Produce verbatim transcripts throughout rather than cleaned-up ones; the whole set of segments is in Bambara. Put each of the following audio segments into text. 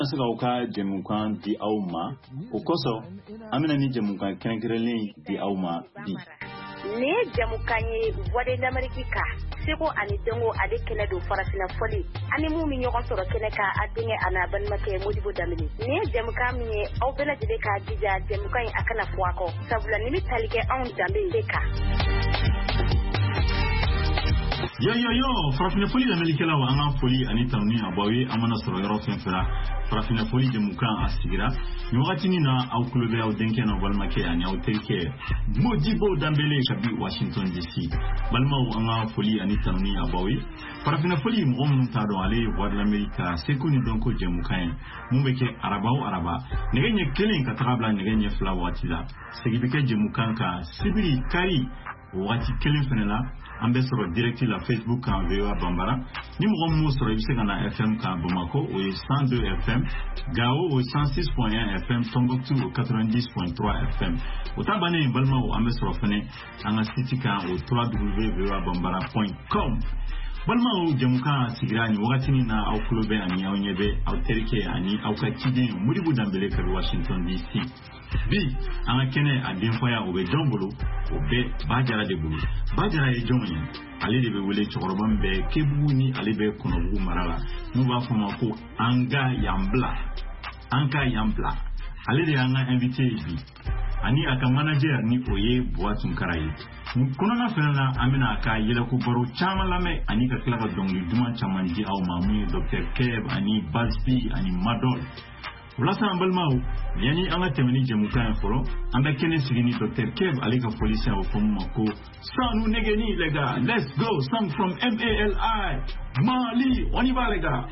Nasauka Jemukan di Auma, Okoso, Amina ni Jemukan Kangrelin di Auma di. Ne Jamukanye, Wade America, Seko and Dongo Adekene do Farasina Foli, Animu Minyon Soro Keneka, Adinge Anaban Make Mudibu Damini. Ne Jamukami, Obela Deka, Dija, Jemukai Akana Fuako, Sabulanimi Talike on Jamaica. Yo yo yo, Farafina Foli Americala wa anga Foli Anitani Abawi Amana Soro European Fera, Farafina Foli Jemukan Asigira, Nuatinina au Clube au Denken au Balmake and Yautelke, Modibo Dambele Shabi Washington D C, Balma anga Foli Anitani Abawi, Farafina Foli Mom Tado Ale, Wad l'America, Sekuni Donko Jemukan, Mumbeke Arabao Araba, Neganye Killing Katabla Neganye Flawatila, Segibeke Jemukanka, Sibiri Kari, Wati Killing Fenela. Ambassador directeur la Facebook en V O A Bambara numéro mot sur le F M ka Bamako au cent deux F M Gao au cent six point un F M Tombouctou au quatre-vingt-dix point trois F M au Tabane Balma au Ambassador Fene en Sitika au w w w point v o a bambara point com Balma au Jamuka Sigrani Wakatini na au Clube ani au Nyebe au Terike ani au Katide Muribu Dambele ka Washington D C bi anga kene adinfaya obe jongolo obe bajara de bulu bajara e jonye ale de be wele chorobam be kebuni ale be konobu marala nu ba fama ko anga yambla anga yambla ale de anga invité bi ani aka manager ni oye boatun karayi kono na fena amina aka yele ko baro chama lame ani ka klaba dongi duma chamanji au mamu Docteur Keb ani Basbi ani Madol Ulasa ambalmau, yani anga temeni Jemukan foro, anda kene sigini Docteur Keb alika polisi au fomu mako. Sanu negeni lega, let's go, song from M A L I, Mali, oniba lega.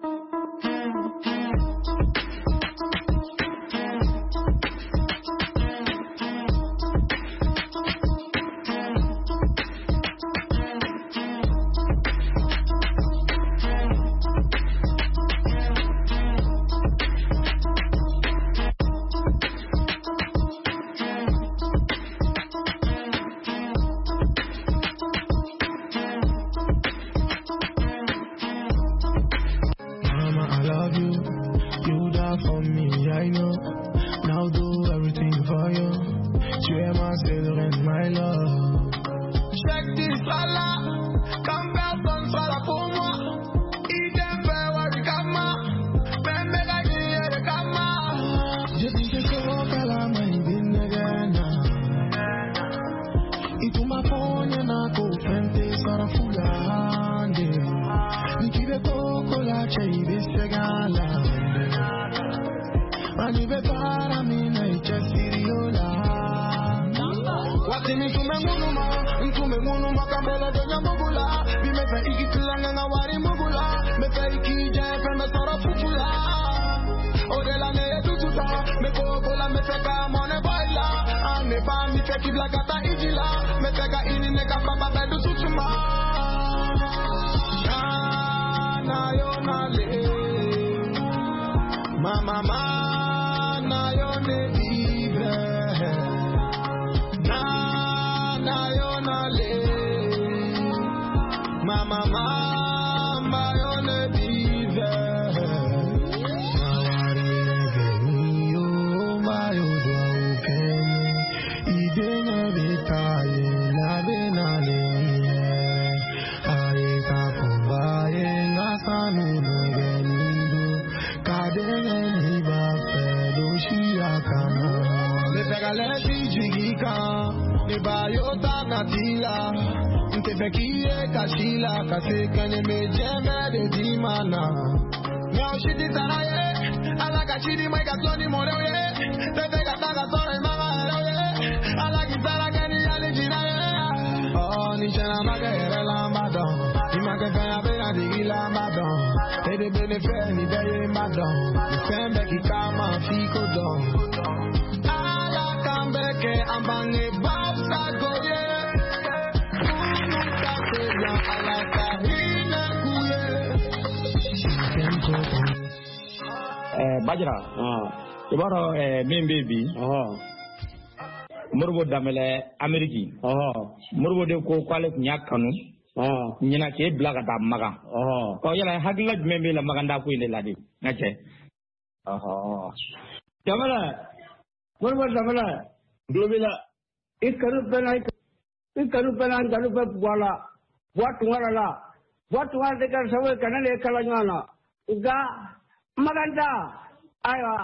Bajara, ah, ibaro eh baby, oh, Murbo damele Ameriki, oh, Murbo de ko kwale nyakanu, oh, nyina ke blaga da maga, oh, ko yala hagla membe la maganda ko ile ladi, nache. aha jamala morbo jamala globila ikaru bana ikaru bana garu ba wala buat wala buat wala dekar sawe kanale kalanyana uga maganda ayo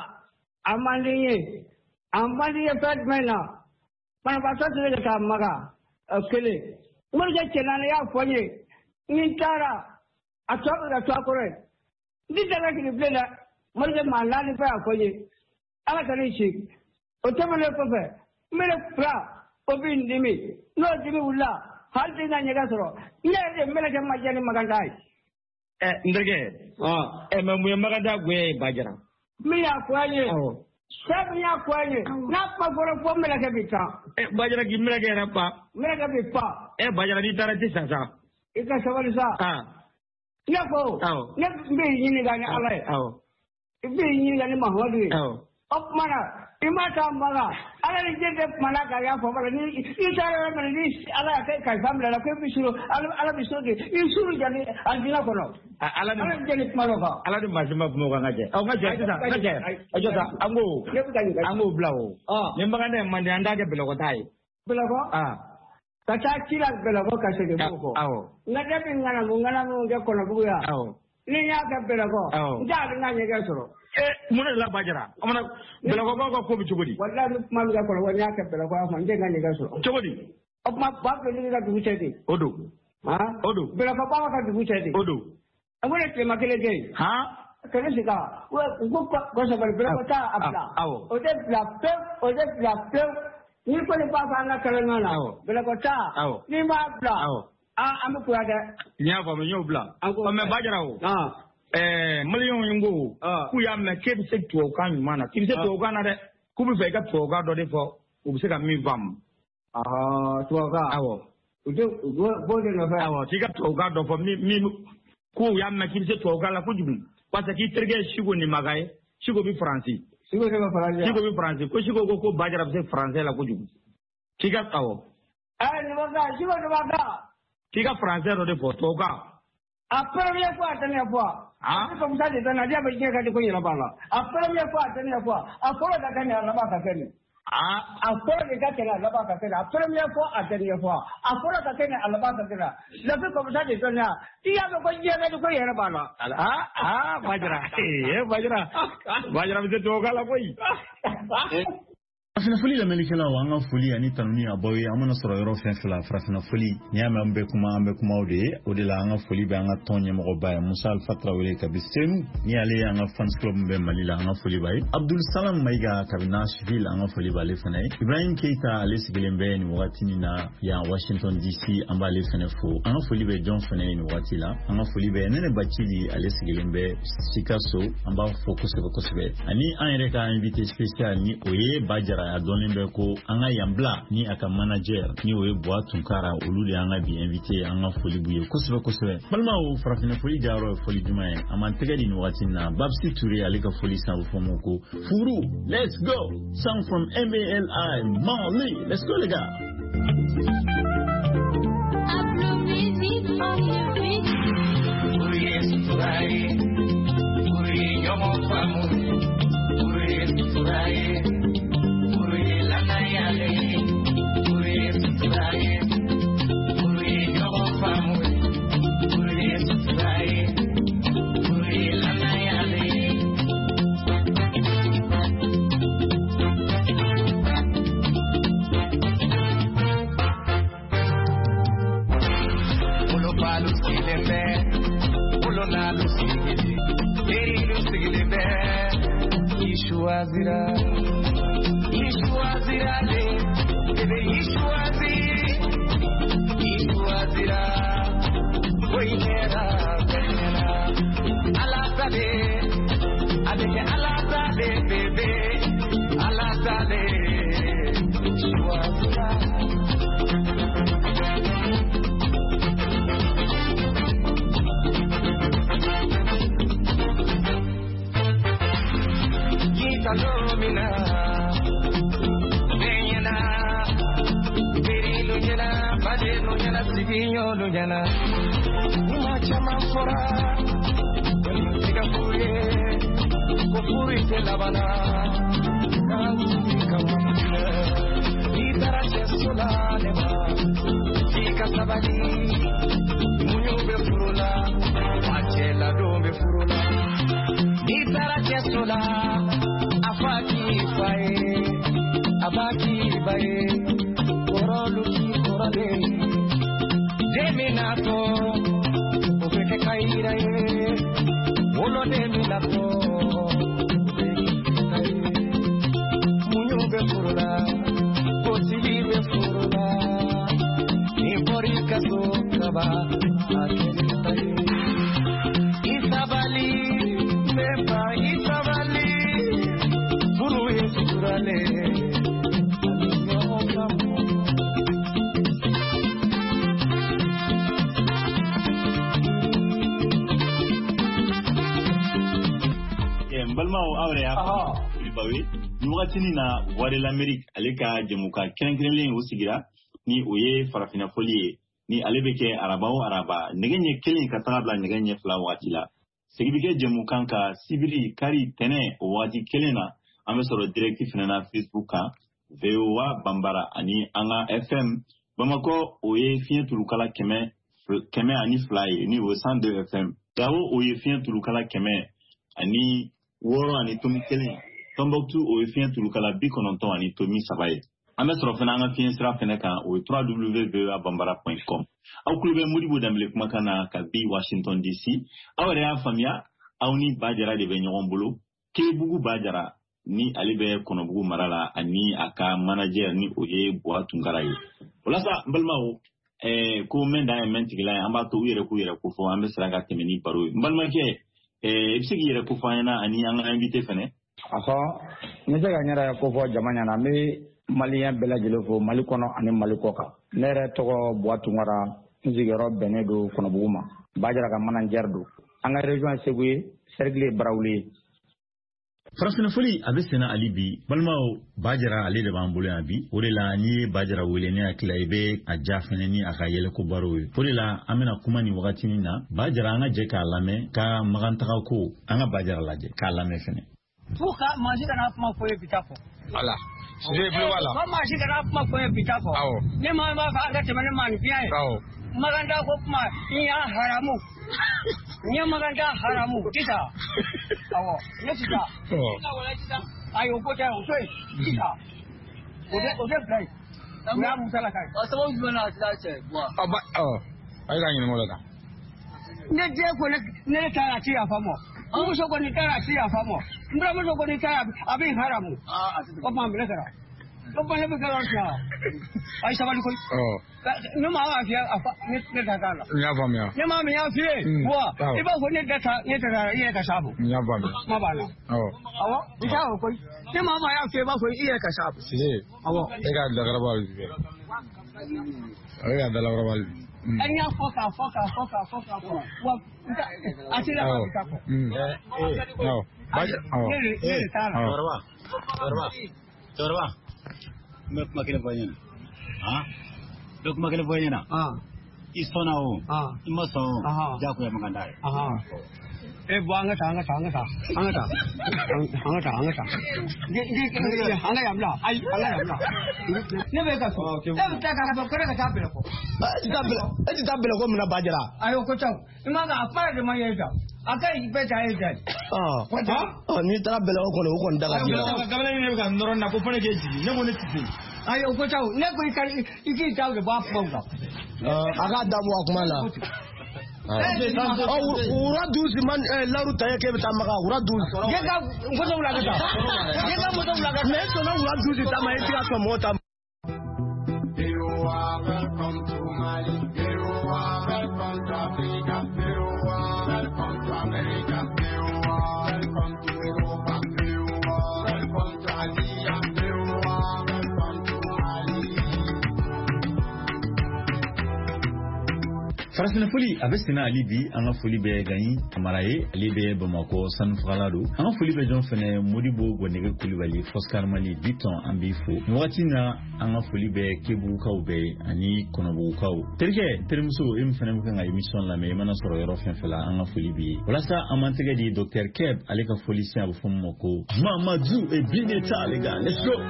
amandi amandi fat mena mana basa sele ka maga kele murje chenana ya fonye ni tara atwa atwa kore ni daga ki blela murje malani fa fonye ala kare shi o tamale ko fe mere pra obin dimi no dimi ulla hal dina nyaga soro ne mere ke majani maganda eh ndege ah eh mamu maganda gwe bajara mi ya kwanye sabi ya kwanye na pa goro ko mere ke bita eh bajara gi mere ke rapa mere ke bipa eh bajara di tara ti sasa ika sawali sa ah ne ko ne mbe yini ga ni ala ah mbe yini ga ni mahwadu ah op mana imata maga ala ni jende mana ga ya fo bala ni itara mana ni ala kai kai famla la ko bisuro ala ala bisuro ke isuru jani andina kono ala ni jeni malo ga ala ni majima mo ga ngaje o ngaje ta ngaje ajo ta ango ango blawo ni mbaga ne mande anda ke belo ko tai belo ko ah kata kila belo ko ka sege ko awo ngade bi ngana mo ngana mo ge kono buya awo ni ya ka belo ko nda nga nyege soro eh muna la bajara amana bela ko ko ko bi chugodi wallahi mam ga ko wani aka bela ko ma nge ngani ga so chugodi op ma ba ko ni ga du chedi odo ha odo bela ko ba ka du chedi odo amone te makele ge ha kene sika wa ko ko sa bela ko ta apla o de la pe o de la pe ni ko ni ba fa na kala ngana bela ko ta ni ma apla ah amu ko ada nya ba me nyo bla o me bajara o ah eh million yingo ku ya me ke bi se to kan mana ki bi se to kan na de ku bi fe ka to ga do de fo u bi se ka mi vam ah to ga awo u de bo de no fa awo ti ka to ga do fo mi mi ku ya me ki bi se to ga la ku jubu parce que terge shigo ni magaye shigo bi français shigo de français shigo bi français ko shigo ko bajara bi se français la ku jubu ti ka awo eh ni ba shigo de ba ga ti ka français do de fo to ga a première fois tane fois ah comme ça de tane dia be ka de ko yela bala a première fois tane fois a ko da kan ya ba ka kene ah a ko de ka kene la ba ka kene a première fois a tane fois a ko da kene la ba ka kene la be comme ça de tane dia be ko je ka de ko yela bala ah ah bajra eh bajra bajra be to ga la koi Frafina foli la melikela wa anga foli ani tanuni abawi amana soro yoro fen fela frafina foli nyama mbe kuma ambe kuma ode ode la anga foli be anga tonye mo ba Musa Al Fatra wele kabistenu ni ale anga fans club mbe malila anga foli bay Abdul Salam Maiga kabina Nashville anga foli ba le fenay Ibrahim Keita ale sigelembe ni wati ni na ya Washington D C amba le fenefo anga foli be John fenay ni wati la anga foli be nene bachili ale sigelembe Sikaso amba focus be kosbe ani an reka invité spécial ni oye bajara a donin be ko anga yambla ni aka manager ni oye boa tunkara olule anga bi invité anga foli buye kusbe kusbe balma o frafina foli garo foli jumae amantega di nwati na Babsi Touré alika foli sa fomoko furu let's go song from M A L I Mali let's go les gars Apple music on your radio yes right oui yo mon famo oui right Ishwazira Ishwazira le Bebe Ishwazira Ishwazira Oinera Benera Alatade Adeke Alatade Bebe Alatade Ishwazira Salomina, Benyana, Beri Lujana, Bade Lujana, Sivinho Lujana, Uma Chama Fora, Singapore, Urite labana Kamamule Itara Chesola Neba Ika Sabadi Munyube Furula Achela Dombe Furula Itara Chesola Afaki Faye Abaki Baye Koroluki Korale Deminato Ubeke Kaira Olo Deminato Munyube Furula Kotilibe Furula Niborika Sokaba Akelitai Isabali Meba Isabali Furu Yesurale balmao awre ya bawe ni wakati na wale l'Amérique aleka jemuka kenkrelen usigira ni oye farafina folie ni alebeke arabao araba negenye kelin katabla negenye fla watila segibike jemuka ka sibiri kari tene wadi kelena amesoro directif na Facebook ka V O A Bambara ani anga F M Bamako oye fien tulukala keme keme ani fly ni o cent deux F M dawo oye fien tulukala keme ani woro ani tomi kelen Tombouctou o fien tulukala bi kononton ani tomi sabaye amesoro fena anga fien sira fena kan o w w w point v o a bambara point com au kulube Modibo Dembélé kuma kana ka bi Washington D C awre ya famia awni bajara de benyon bolo Kebugu bajara ni alibe konobugu marala ani aka manager ni oye boa tungaraye olasa mbalmawo eh ko menda mentigila amba to yere ku yere ku fo ambe sraga temeni baro mbalma ke eh ibsigi yere ku fayana ani anga invité fene aso ne jaga nyara ko fo jamanya na me malien bela jelo fo malikono ani malikoka nere to boa tungara nzigero benedo konobugu ma bajara ka manager do anga region segui sergle brawli Farafina foli abesena alibi balmao bajara ale de bambule abi orela ni bajara wele ne akila ibe ajafene ni akayele ko barowe orela amena kuma ni wakati ni na bajara anga je ka lame ka magantaka ko anga bajara laje ka lame fene fuka maji kana kuma ko bitako ala je ble wala ma maji kana kuma ko bitako awo ne ma ma fa anga temane man biya awo maganda ko kuma iya haramu Nya maganda haramu kita. Awo, ne kita. Ina wala kita. Ayo ko ta o soy. Kita. Ode ode play. Ya musala kai. Asabu bana ta ce. Wa. Aba oh. Ai ga ni mo la. Ne je ko ne ne ta ra ti afa mo. Mu so ko ni ta ra ti afa mo. Mbra mo so ko ni ta abin haramu. Ah, ko ma mbele kara. Ko ba ne be kara sa. Ai sabali ko. Oh. Ne ma wa fiya afa ne ne ta kala. Ya fa mi. Ne ma mi ya fiye. Wa. Iba ko ne da ta ne ta iya ka sabu. Ya fa mi. Ma ba na. Oh. Awo, ita ko. Ne ma ma ya fiye ba ko iya ka sabu. Si. Awo. E ga da garaba. Ai ga da garaba. An ya foka foka foka foka foka. Wa. Ati la ba ka ko. Mm. Eh. No. Ba. Oh. Ne ne ta na. Torba Torba Torba me makile fanyana ah dok makile fanyana Ah. isona o Ah. imaso Aha. ja ko ya maganda Aha. Eh buanga tanga tanga ta. Anga ta. Anga ta anga ta. Ge ge anga ya mla. Ai anga ya mla. Ne be ka so. Eh ta ka ka ko ka ta bele ko. Ati tabela ati tabela ko mna bajara Ayo ko taw. Ima ga apa de ma yeta. Akai be ta yeta. ah oh ni tabela ko ko ko ndaga jira Gabala ni ga noro na ko fone ke ji ne mo ne ti. Ayo ko taw. Ne ko ka iki taw de ba pa ga. aga damu akumala oh ura duzi man laru taye ke betamaga ura duzi Ge ga ngozo ula ga ta. Ge ga ngozo ula ga. ne so na ura duzi tama etika so mota Welcome to Mali. Welcome to Africa. Welcome to America. Welcome to Europa. Welcome to Asia. Welcome to Mali. farafina foli a bɛ senna ali bi an ka foli bɛ Gagny Camara ye ale bɛ Bamakɔ sanufagala don an ka foli bɛ jɔn fɛnɛ Modibo Gɔnɛgɛ Kulibali Foscar Mali Biton an b'i fo nin wagati na an ka foli bɛ Kebugukaw bɛɛ ani Kɔnɔbugukaw terikɛ terimuso e min fɛnɛ bɛ kan ka émission lamɛn i mana sɔrɔ yɔrɔ fɛn fɛn la an ka foli b'i ye walasa an m'an tɛgɛ di docteur Keb ale ka foli siɲɛ a bɛ fɔ min ma ko Mamadou et Bineta les gars let's go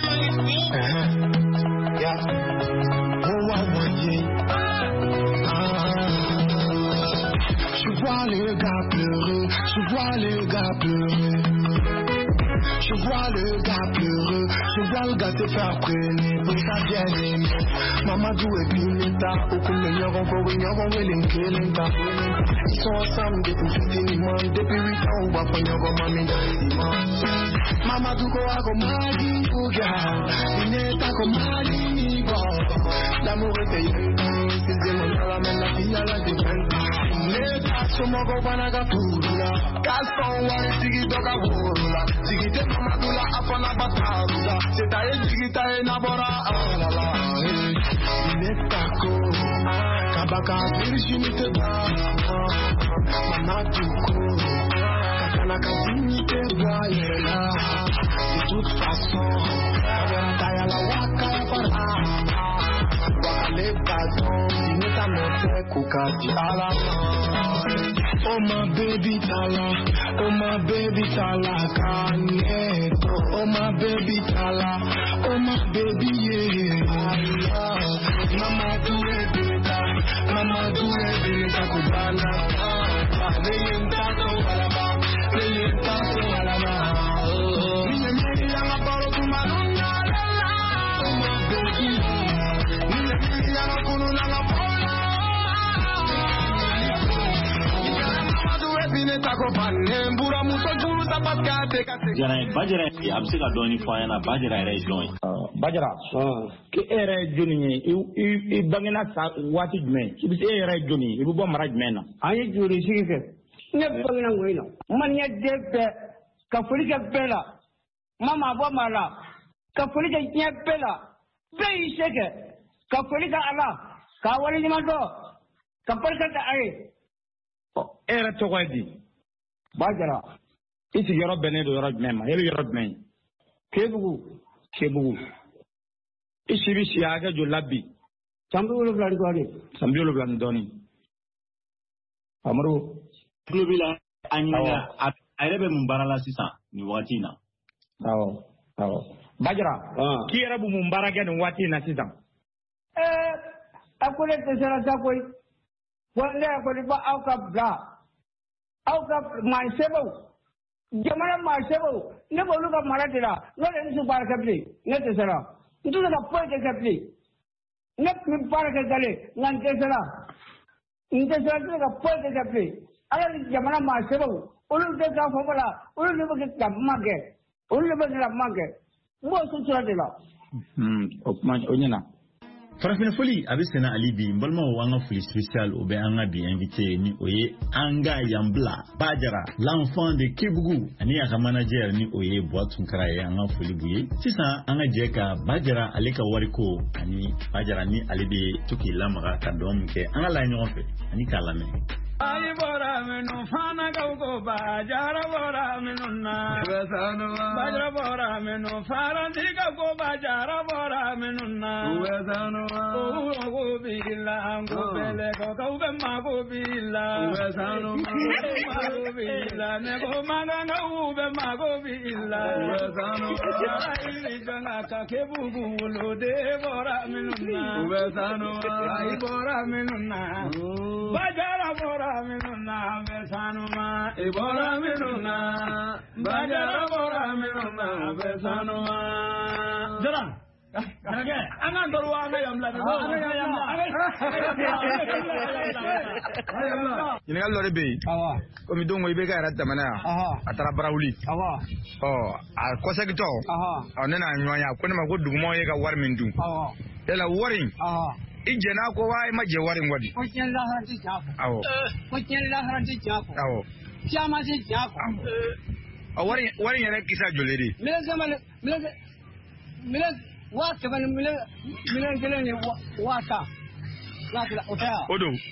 Je vois le gars pleurer, je vois le gars pleurer. Je vois le gars pleurer, je vois le gars se faire traîner pour sa bien-aimée. Mamadou et Bineta, au coup de l'ignorant, pour l'ignorant, il est Kelinta. Ils sont ensemble depuis finiment, depuis huit ans, on va prendre un mamie dans les dimanches. Mamadou go a go mali, ouga, Bineta go mali, nigo. L'amour est payé, c'est des mots à la main, la fille à la défense. Bineta, somo go banaga pula, Gaston wa sigi doga bola, sigi te Mamadou la afana batala, c'est à elle sigi ta enabora, ah la la. Bineta go, kabaka virginité ba, Mamadou go, kakana kazinité ba yela. De toute façon, la la waka para, wale badon, Bineta me fait kukati ala. Oh my baby tala, oh my baby tala, kaneto. Oh my baby tala, oh my baby yeah. Mama do it, Bineta, mama do it, Bineta kubana. Leyenda to alaba, leyenda to alaba. Niye niye yanga baro kumalunga lala. Oh my baby, niye niye yanga kununa la bola. Jara Bajara a bɛ se ka dɔɔni fɔ an ɲɛna Bajara yɛrɛ ye jɔn ye Bajara ke e yɛrɛ ye jɔnni ye i bangena waati jumɛn i bɛ se e yɛrɛ ye jɔnni ye i bɛ bɔ mara jumɛn na an ye joli sigi kɛ ne bangena ŋoyi na maniya den bɛɛ ka foli kɛ bɛɛ la ma maa bɔ maa la ka foli kɛ diɲɛ bɛɛ la bɛɛ y'i se kɛ ka foli kɛ Ala k'a waleɲuman dɔn ka barika da a ye e yɛrɛ tɔgɔ ye di Bajara i sigiyɔrɔ bɛnnen don yɔrɔ jumɛn ma e bɛ yɔrɔ jumɛn ye Kebugu Kebugu i si bɛ si hakɛ joli la bi san bi wolonwula ni dɔɔnin san bi wolonwula ni dɔɔnin Amadu tulo b'i la a ɲininka a yɛrɛ bɛ mun baara la sisan nin wagati in na awɔ awɔ Bajara k'i yɛrɛ bɛ mun baara kɛ nin waati in na sisan ɛɛ a ko ne dɛsɛra sa koyi wa ne yɛrɛ kɔni fɔ aw ka bila aw ka maa sɛbɛnw jamana maa sɛbɛnw ne b'olu ka mara de la n'o de ne tɛ baara kɛ bilen ne dɛsɛra n tɛ se ka foyi de kɛ bilen ne tun bɛ baara kɛ gale nka n dɛsɛra n dɛsɛra n tɛ se ka foyi de kɛ bilen ala ni jamana maa sɛbɛnw olu tɛ ka fɔ la olu de bɛ kɛ ka kuma kɛ olu de bɛ kɛ ka kuma kɛ n b'o sutura de la. o kuma o ɲɛna. farafina foli a bɛ senna ali bi n balimaw an ka foli spécial o bɛ an ka bi invité ni o ye an ka Yanbila Bajara l'enfant de Kebugu ani a ka manager ni o ye Buwa Tunkara ye an ka foli b'u ye sisan an ka jɛ ka Bajara ale ka wariko ani Bajara ni ale bɛ to k'i lamaga ka dɔn min kɛ an ka lajɛ ɲɔgɔn fɛ ani k'a lamɛn. Ayi bora minu fana kauko Bajara bora minu na Bajara bora minu faranti kauko Bajara bora minu na Uwe ko bila ko bele ko kauke mago bila mago bila ne ko maganga ube mago bila Yara ili janga ka Kebugu ulo de bora minu na Ayi bora minu na Bajara bora minuna besanuma ibora minuna Bajara bora minuna besanuma jara Nage, anak doruang ayam lagi. Ini kan lori be. Awa. Komi dongo ibe ka rata mana. Aha. Atara barawuli. Awa. Oh, a kosa kito. Aha. Oh, nena nyonya ko ne ma ko dugumo ye ka war min du. Awa. Ela warin. Aha. Ijena ko wai ma je warin wadi. Ko chen la haranti jako. Awo. Ko chen la haranti jako. Awo. Chama si jako. Oh, warin warin yere kisa joledi. Mile sama mile mile wa kebani mile mile kele ni wa ta. La kila otea. Odo.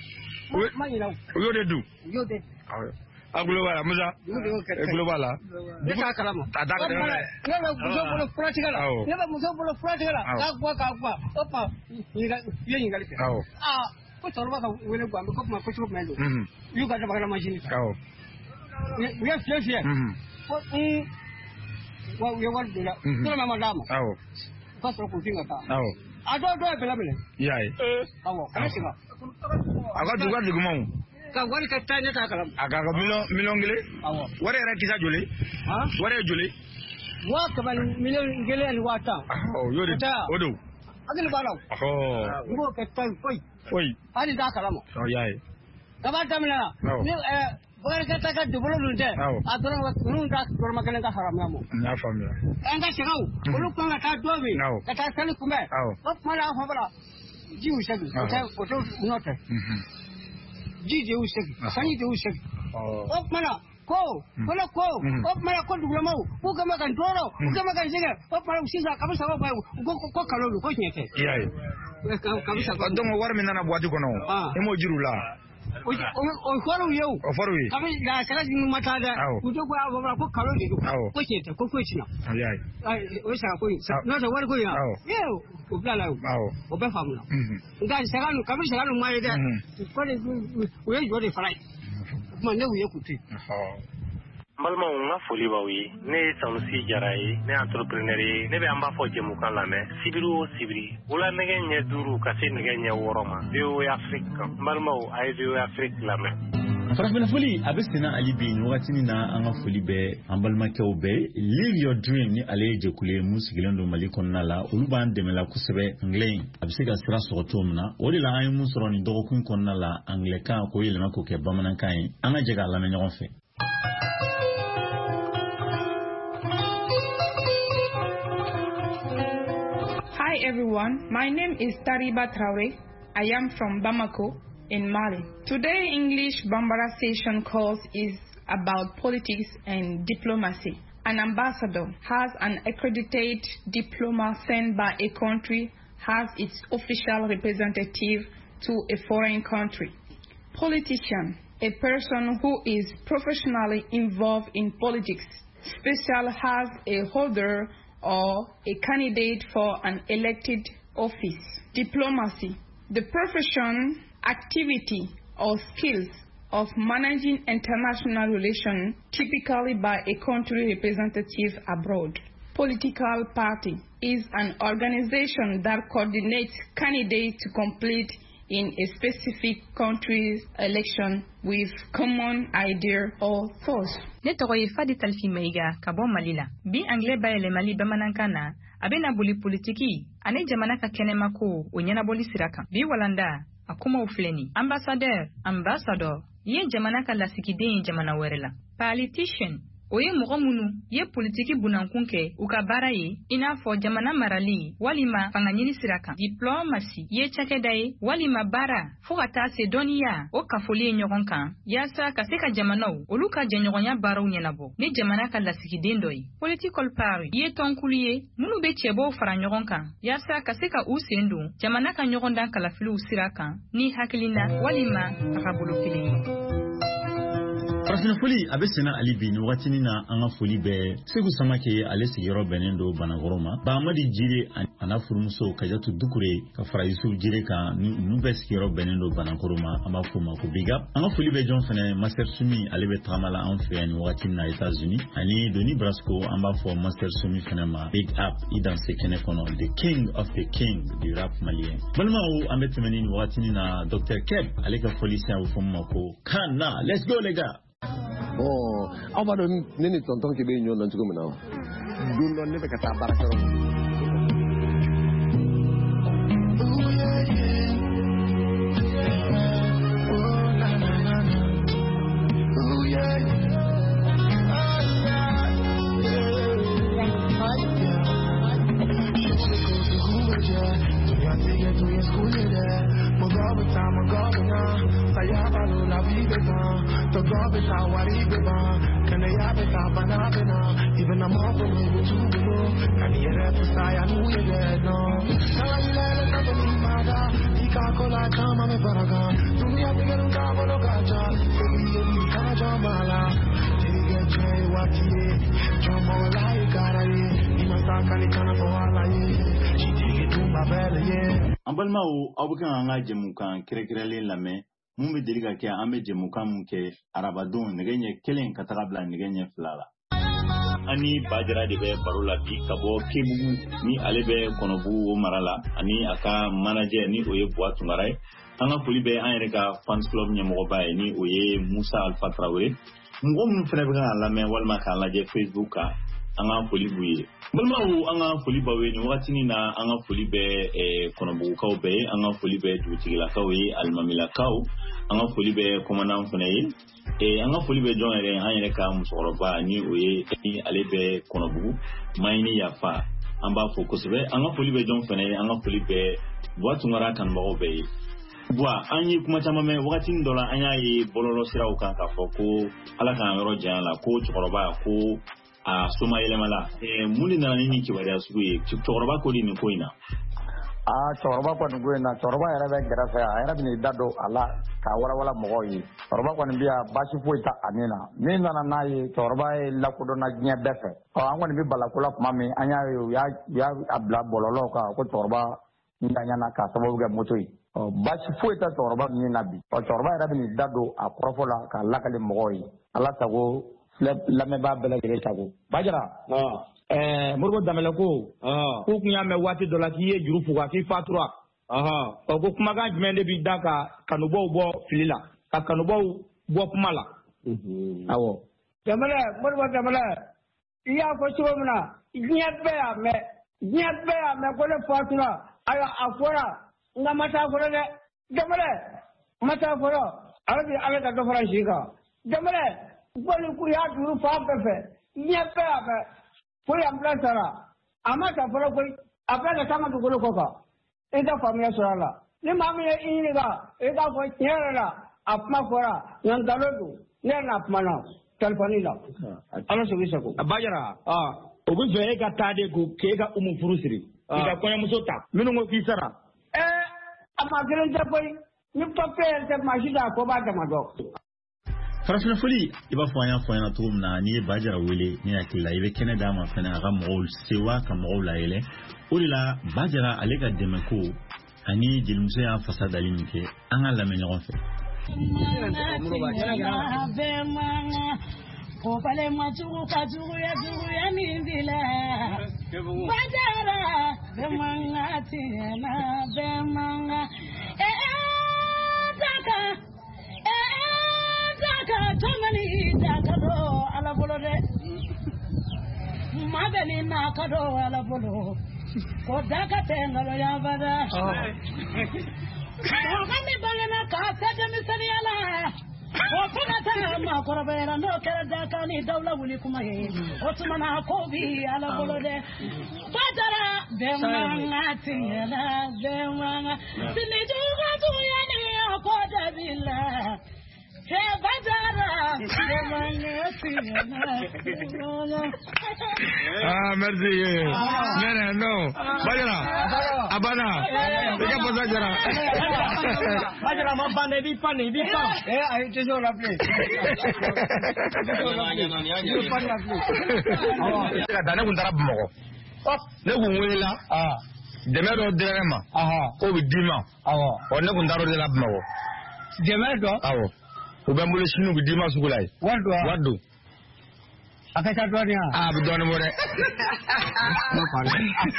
Yo de do. Yo de. A global musa. Global. De ka kalama. Ta da ka. Ne ba muso bolo practical. Ne ba muso bolo practical. Ka kwa ka kwa. Opa. Ni ga yin ga life. Ah, ko torba ka wele gwa ko ma ko chup mendo. Mhm. Yu ga da ba machine. Awo. We fiye fiye. Mhm. Ko mm wa we wa de la. Ko ma madama. Awo. Ko so ko finga ka. Awo. Ado do bela bela. Yai. Eh. Awo. Kana shiga. Aga duga dugumo. Ka wari ka tanya ta kalam. Aga ga milo milongile. Awo. Wari ra kisa jole. Ha? Wari jole. Wa ka ban milongile an wata. Oh, yori. Odo. Agil balaw. Oh. Ngo ka tan koi. Koi. Ani da kalam. Oh yai. Ka ba tamla. Ni eh wari ka ta ka dubulo lunte. Adora wa nun da kor makale ka haram yamo. Na famia. Anga shigau. Ulu ko ka dobi. Ka ta sali kumbe. Ko mala fa bala. Ji usabi. Ka ko to nota. Mhm. Ji je usabi. Sani je usabi. Oh. Ko mala ko. Kola ko. Ko mala ko dubulo mau. Ko ka makan doro. Ko ka makan shiga. Ko mala usisa ka bisa ba ko ko kalolu ko nyete. Yai. Ka ka bisa ko dongo war mi nana boati kono. Emo jirula. O o faru yau. O faru yi. Kabi da kala din mata da. Ku to ko ababa ko kalo de ko ce ta ko ko ci na. Ai ai o sa ko na da war ko ya. Yau ko bla la. O ba famu na. Ga saganu kabi saganu mai da. Ko de o yi jode farai. Ma ne wuye ku ti. Malma nga foli ba wi ne sanusi jarai ne entrepreneur ne be amba fo jemu kan la me sibiru sibiri wala ne nye duru ka se ne nye woroma biu afrika malma o ai biu afrika la me Farafina foli abesina ali bin wakati na anga foli be ambalma kew be live your dream ni ale je kule musigilendo malikon nala uluban demela kusebe anglais abisiga sira sotomna odi la ay musroni dogo kun kon nala anglais ka ko yelema ko ke bamanan kan anga jega la me nyon fe. Hi everyone, my name is Tariba Traore. I am from Bamako in Mali. Today English Bambara session course is about politics and diplomacy. An ambassador has an accredited diploma sent by a country has its official representative to a foreign country. Politician, a person who is professionally involved in politics. Special has a holder or a candidate for an elected office. Diplomacy, the profession, activity, or skills of managing international relations, typically by a country representative abroad. Political party is an organization that coordinates candidates to complete in a specific country's election with common idea or thoughts. Ne tɔgɔ ye Fadi Talfi Maiga ka bɔ Mali la. Bi anglais bayɛlɛmali bamanankan na a bɛna boli politiki ani jamana ka kɛnɛma ko o ɲɛnabɔli sira kan. Bi walanda a kumaw filɛ nin. Ambassadeur, ambassador, ye jamana ka lasigiden ye jamana wɛrɛ la. Politician, o ye mɔgɔ minnu ye politiki bunankun kɛ u ka baara ye i n'a fɔ jamana marali walima fangaɲini sira kan. Diplomasi ye cakɛda ye walima baara fo ka taa se dɔnniya o kafoli ye ɲɔgɔn kan yaasa ka se ka jamanaw olu ka jɛɲɔgɔnya baaraw ɲɛnabɔ ni jamana ka lasigiden dɔ ye. Political party ye tɔnkulu ye minnu be cɛbɔw fara ɲɔgɔn kan yaasa ka se ka u sen don jamana ka ɲɔgɔndan kalafiliw sira kan ni hakilina walima a ka bolo kelen ye. Farafina foli abesina ali bin watini na anga foli be Segu Samake ale sigiro benendo banagoroma ba amadi jire ana furumuso kajatu dukure ka fara Yusuf jire ka nu be sigiro benendo banagoroma amba fuma ko biga anga foli be jon fene Master Sumi ale be tamala en fe ni watini na États-Unis ani Doni Brasco amba fo Master Sumi fene ma big up idan se kene kono the king of the king du rap malien balma o ambetemeni watini na Docteur Keb ale ka foli sa o fuma ko kana let's go les gars. Oh, aw b'a dɔn ne ni tonton k'i bɛ ɲɔgɔn dɔn cogo min na don dɔ ne bɛ ka taa baarakɛyɔrɔ even I'm off the way with you below. Can you hear that? I knew you dead, no. Now you let it happen, my God. Coca-Cola, chama me para acá. Tú me has pegado un cabo, lo cacha. Baby, yo ni cara chambala. Tige che wati, chombo la y cara ye. Ima saka ni kana po ala ye. Tige tumba bele ye. Ambalmao abukan anga jemukan krekrele lame. Mumbe deliga ke ambe jemukan muke arabadon negenye kelen katakabla negenye flala. Ani bajara de be parola bi kabo kemugu ni alebe konobu marala ani aka manager ni oye boatu ngarai anga fuli be an reka fans club nyamo bae ni oye Musa Alpha Traoré ngom frega la me walma kala je Facebook ka anga fuli buye bulmawu anga fuli bawe ni wati ni na anga fuli be e konobu kaw be anga fuli be dutigila kawe almamila kaw anga fuli be commandant funayi e anga foli be jonga re an yere ka musoroba ni oye ni alebe konobu mayni yafa amba focus be anga foli be jon fene anga foli be boatu ngara kan bago be bwa anyi kuma chama me wakati ndola anya yi bololo sira ukan ka foko ala kan yoro jala ko chokoroba ko a soma yele mala e muli na nini ki bari asuye chokoroba ko ni ko ina ah choroba ko ngo na choroba era be grafa era bi dado ala ka wala wala mo yi choroba ko biya bashi fuita anina min na na yi choroba e la ko do na nya defe o an woni bi bala ko la mami anya ya ya abla bololo ka ko choroba ndanya na ka sabo ga motoyi o bashi fuita choroba ni nabi o choroba era bi dado a profola ka la kale mo yi ala tago la me ba bela gele tago bajara ah eh murgo damela ko ah ko kunya me wati dola ki ye juru fuga ki fatura aha ko ko kuma ga jmende bi daka kanubo bo filila ka kanubo bo kumala mhm awo damala murgo damala iya ko chomna nyat be ame nyat be ame ko le fatura aya afora nga mata fora de damala mata fora arabi ala da do fora shika damala ko le ku ya juru fa be nyat be ame Foi amplantara, amata fora foi aplanta kama dugolo koka. Ida famia sorala. Ni mami ye iniga, ida foi nyerala, apma fora, ngandalodu, nena apmana, telefonila. Alo sobisa ko. Abajara, ah, obu fe ka tade ko ke ka umu furusiri. Ida konya musota. Minu ngo kisara. Eh, ama gelente foi ni papel te majida ko ba ta mado. Farafina foli iba fanya fanya tum na ni bajara wele ni akila ibe Canada ma fana ga mol sewa ka mol la ele ulila bajara alega demeko ani jilmse ya fasada limke anga la menyo fe ko pale machuru kajuru ya juru ya mindila bajara bemanga tina bemanga eh daka Tomani dakado ala bolo de madani na kado ala bolo ko daka tengalo ya bada oh kami bangana ka tada misani ala o kunata ma korabera no kera daka ni dawla wuli kuma ye o tumana ko bi ala bolo de badara demanga tingala demanga sinidu gatu ya ni ko dabila Ah, merci. Non, non, non. Bajara. Abana. Qu'est-ce que ça jara? Bajara ma bande di pani di pa. Eh, ayo teso la play. Ka dana kun tarab mo. Ne kun wela. Ah. Deme do derema. Aha. Ko bi dima. Awo. O ne kun daro de la mo. Deme do? Awo. Ubambule shinu bidima sugulai. Wadu. Wadu. Akata dunia. Ah, bidone more. No pala.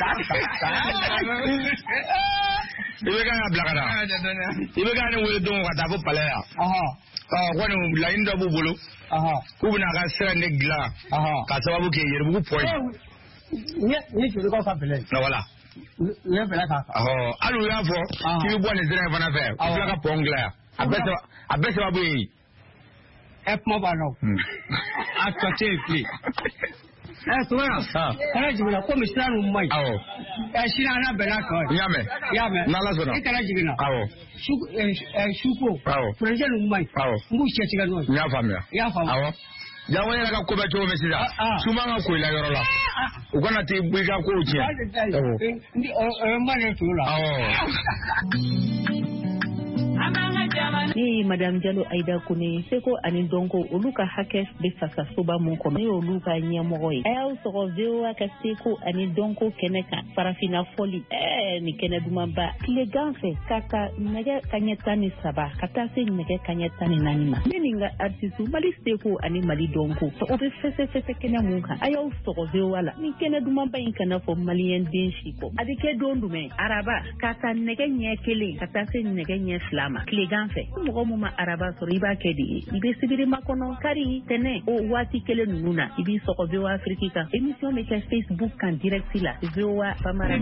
Ibe kana blakada. Ibe kana wele don kata ko pala ya. Aha. Ah, kwani la indo bubulu. Aha. Kubuna ka sera ne gla. Aha. Ka sababu ke yerbu point. Ni ni churu ko ka pele. Na wala. Le pele ka. Oh, alu ya fo. Ki bo ne zera fana fe. Blaka pongla. Abese abese babu yi. Ep mo ba no. Atwache pli. Eh tuwa. Ah. Kana jibina ko misranu mai. Awo. Eh shina na bela ko. Yame. Yame. Nala sona. Ikana jibina. Awo. Shuku eh shuko. Awo. President mai. Awo. Ngu chechiga no. Ya famia. Ya famia. Awo. jawo yɛrɛ ka ko bɛ cogo min sisan suma ka ko i la yɔrɔ la u kana t'i bɔ i ka kow tiɲɛ. o ma ne t'o la. Ni Madame Diallo Aïda Kone seko ani donko olu ka hakɛ bɛ fasa soba mun kɔnɔ ne olu ka ɲɛmɔgɔ ye a y'aw sɔgɔ V O A ka seko ani donko kɛnɛ kan farafina fɔli ɛɛ ni kɛnɛ dumanba tilegan fɛ ka ka nɛgɛ kaɲɛ tan ni saba ka taa se nɛgɛ kaɲɛ tan ni naani ma ne ni n ka artiste Mali seko ani Mali donko o bɛ fɛsɛfɛsɛ kɛnɛ mun kan a y'aw sɔgɔ V O A la ni kɛnɛ dumanba in kana fɔ maliyɛn den si kɔ a bɛ kɛ don jumɛn araba ka taa nɛgɛ ɲɛ kelen ka taa se nɛgɛ ɲɛ fila ma tilegan fɛ mɔgɔ mun ma araba sɔrɔ i b'a kɛ de ye i bɛ sibiri makɔnɔ kari tɛnɛ o waati kelen ninnu na i b'i sɔgɔ V O A Afrique kan émission bɛ kɛ Facebook kan direct la V O A Bamara.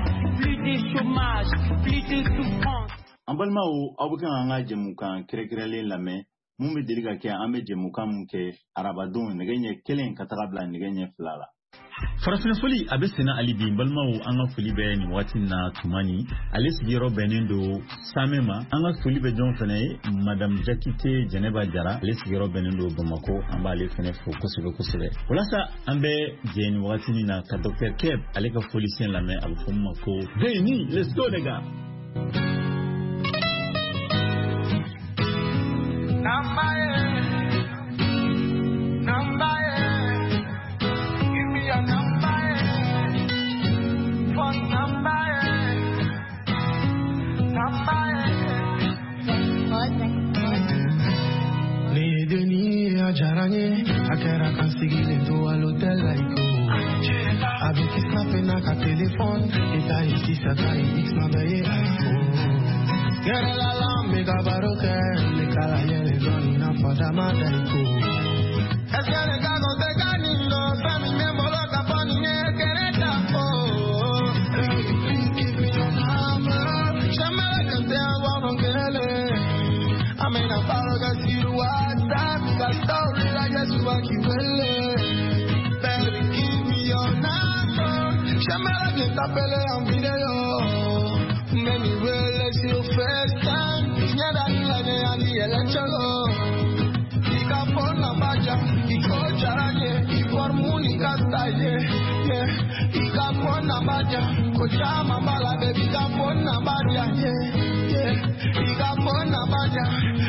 An balimaw aw bɛ kan an ka jɛmukan kɛrɛnkɛrɛnlen lamɛn mun bɛ deli ka kɛ an bɛ jɛmukan mun kɛ arabadenw nɛgɛ ɲɛ kelen ka taga bila nɛgɛ ɲɛ fila la. Farafina foli a bɛ senna hali bi balimaw an ka foli bɛ nin waati na tumani ale sigiyɔrɔ bɛnnen don Samɛ ma an ka foli bɛ jɔn fana ye Madame Jakite Jɛnɛba Jara ale sigiyɔrɔ bɛnnen don Bamako an b'ale fana fo kosɛbɛ kosɛbɛ walasa an bɛ jɛ nin waati na ka Docteur Keb ale ka foli sen lamɛn a bɛ fɔ min ma ko Veni let's go les gars. Jaranye, akera kan sigile to à l'hôtel laïco. Avec qui snappé na ka téléphone, et ta ici ça ta X ma baye iPhone. Kere la lambe ka baroke, le kala yele zoni na fada ma daiko. Eske le gago te ganino, sami me molo ka poni ne kere tapo. Please give me your number, shamala kante awa mongele. Amena paroga siru WhatsApp, got story like a swaki wele. Baby, give me your number. Shamala get up on video. Many will let you first time. Yeah, that lane and the election. Ika pona baja, iko jaranye, iko muni kastaye. Yeah, ika pona baja, kocha mambala baby, ika pona baja. Yeah, yeah, ika pona baja.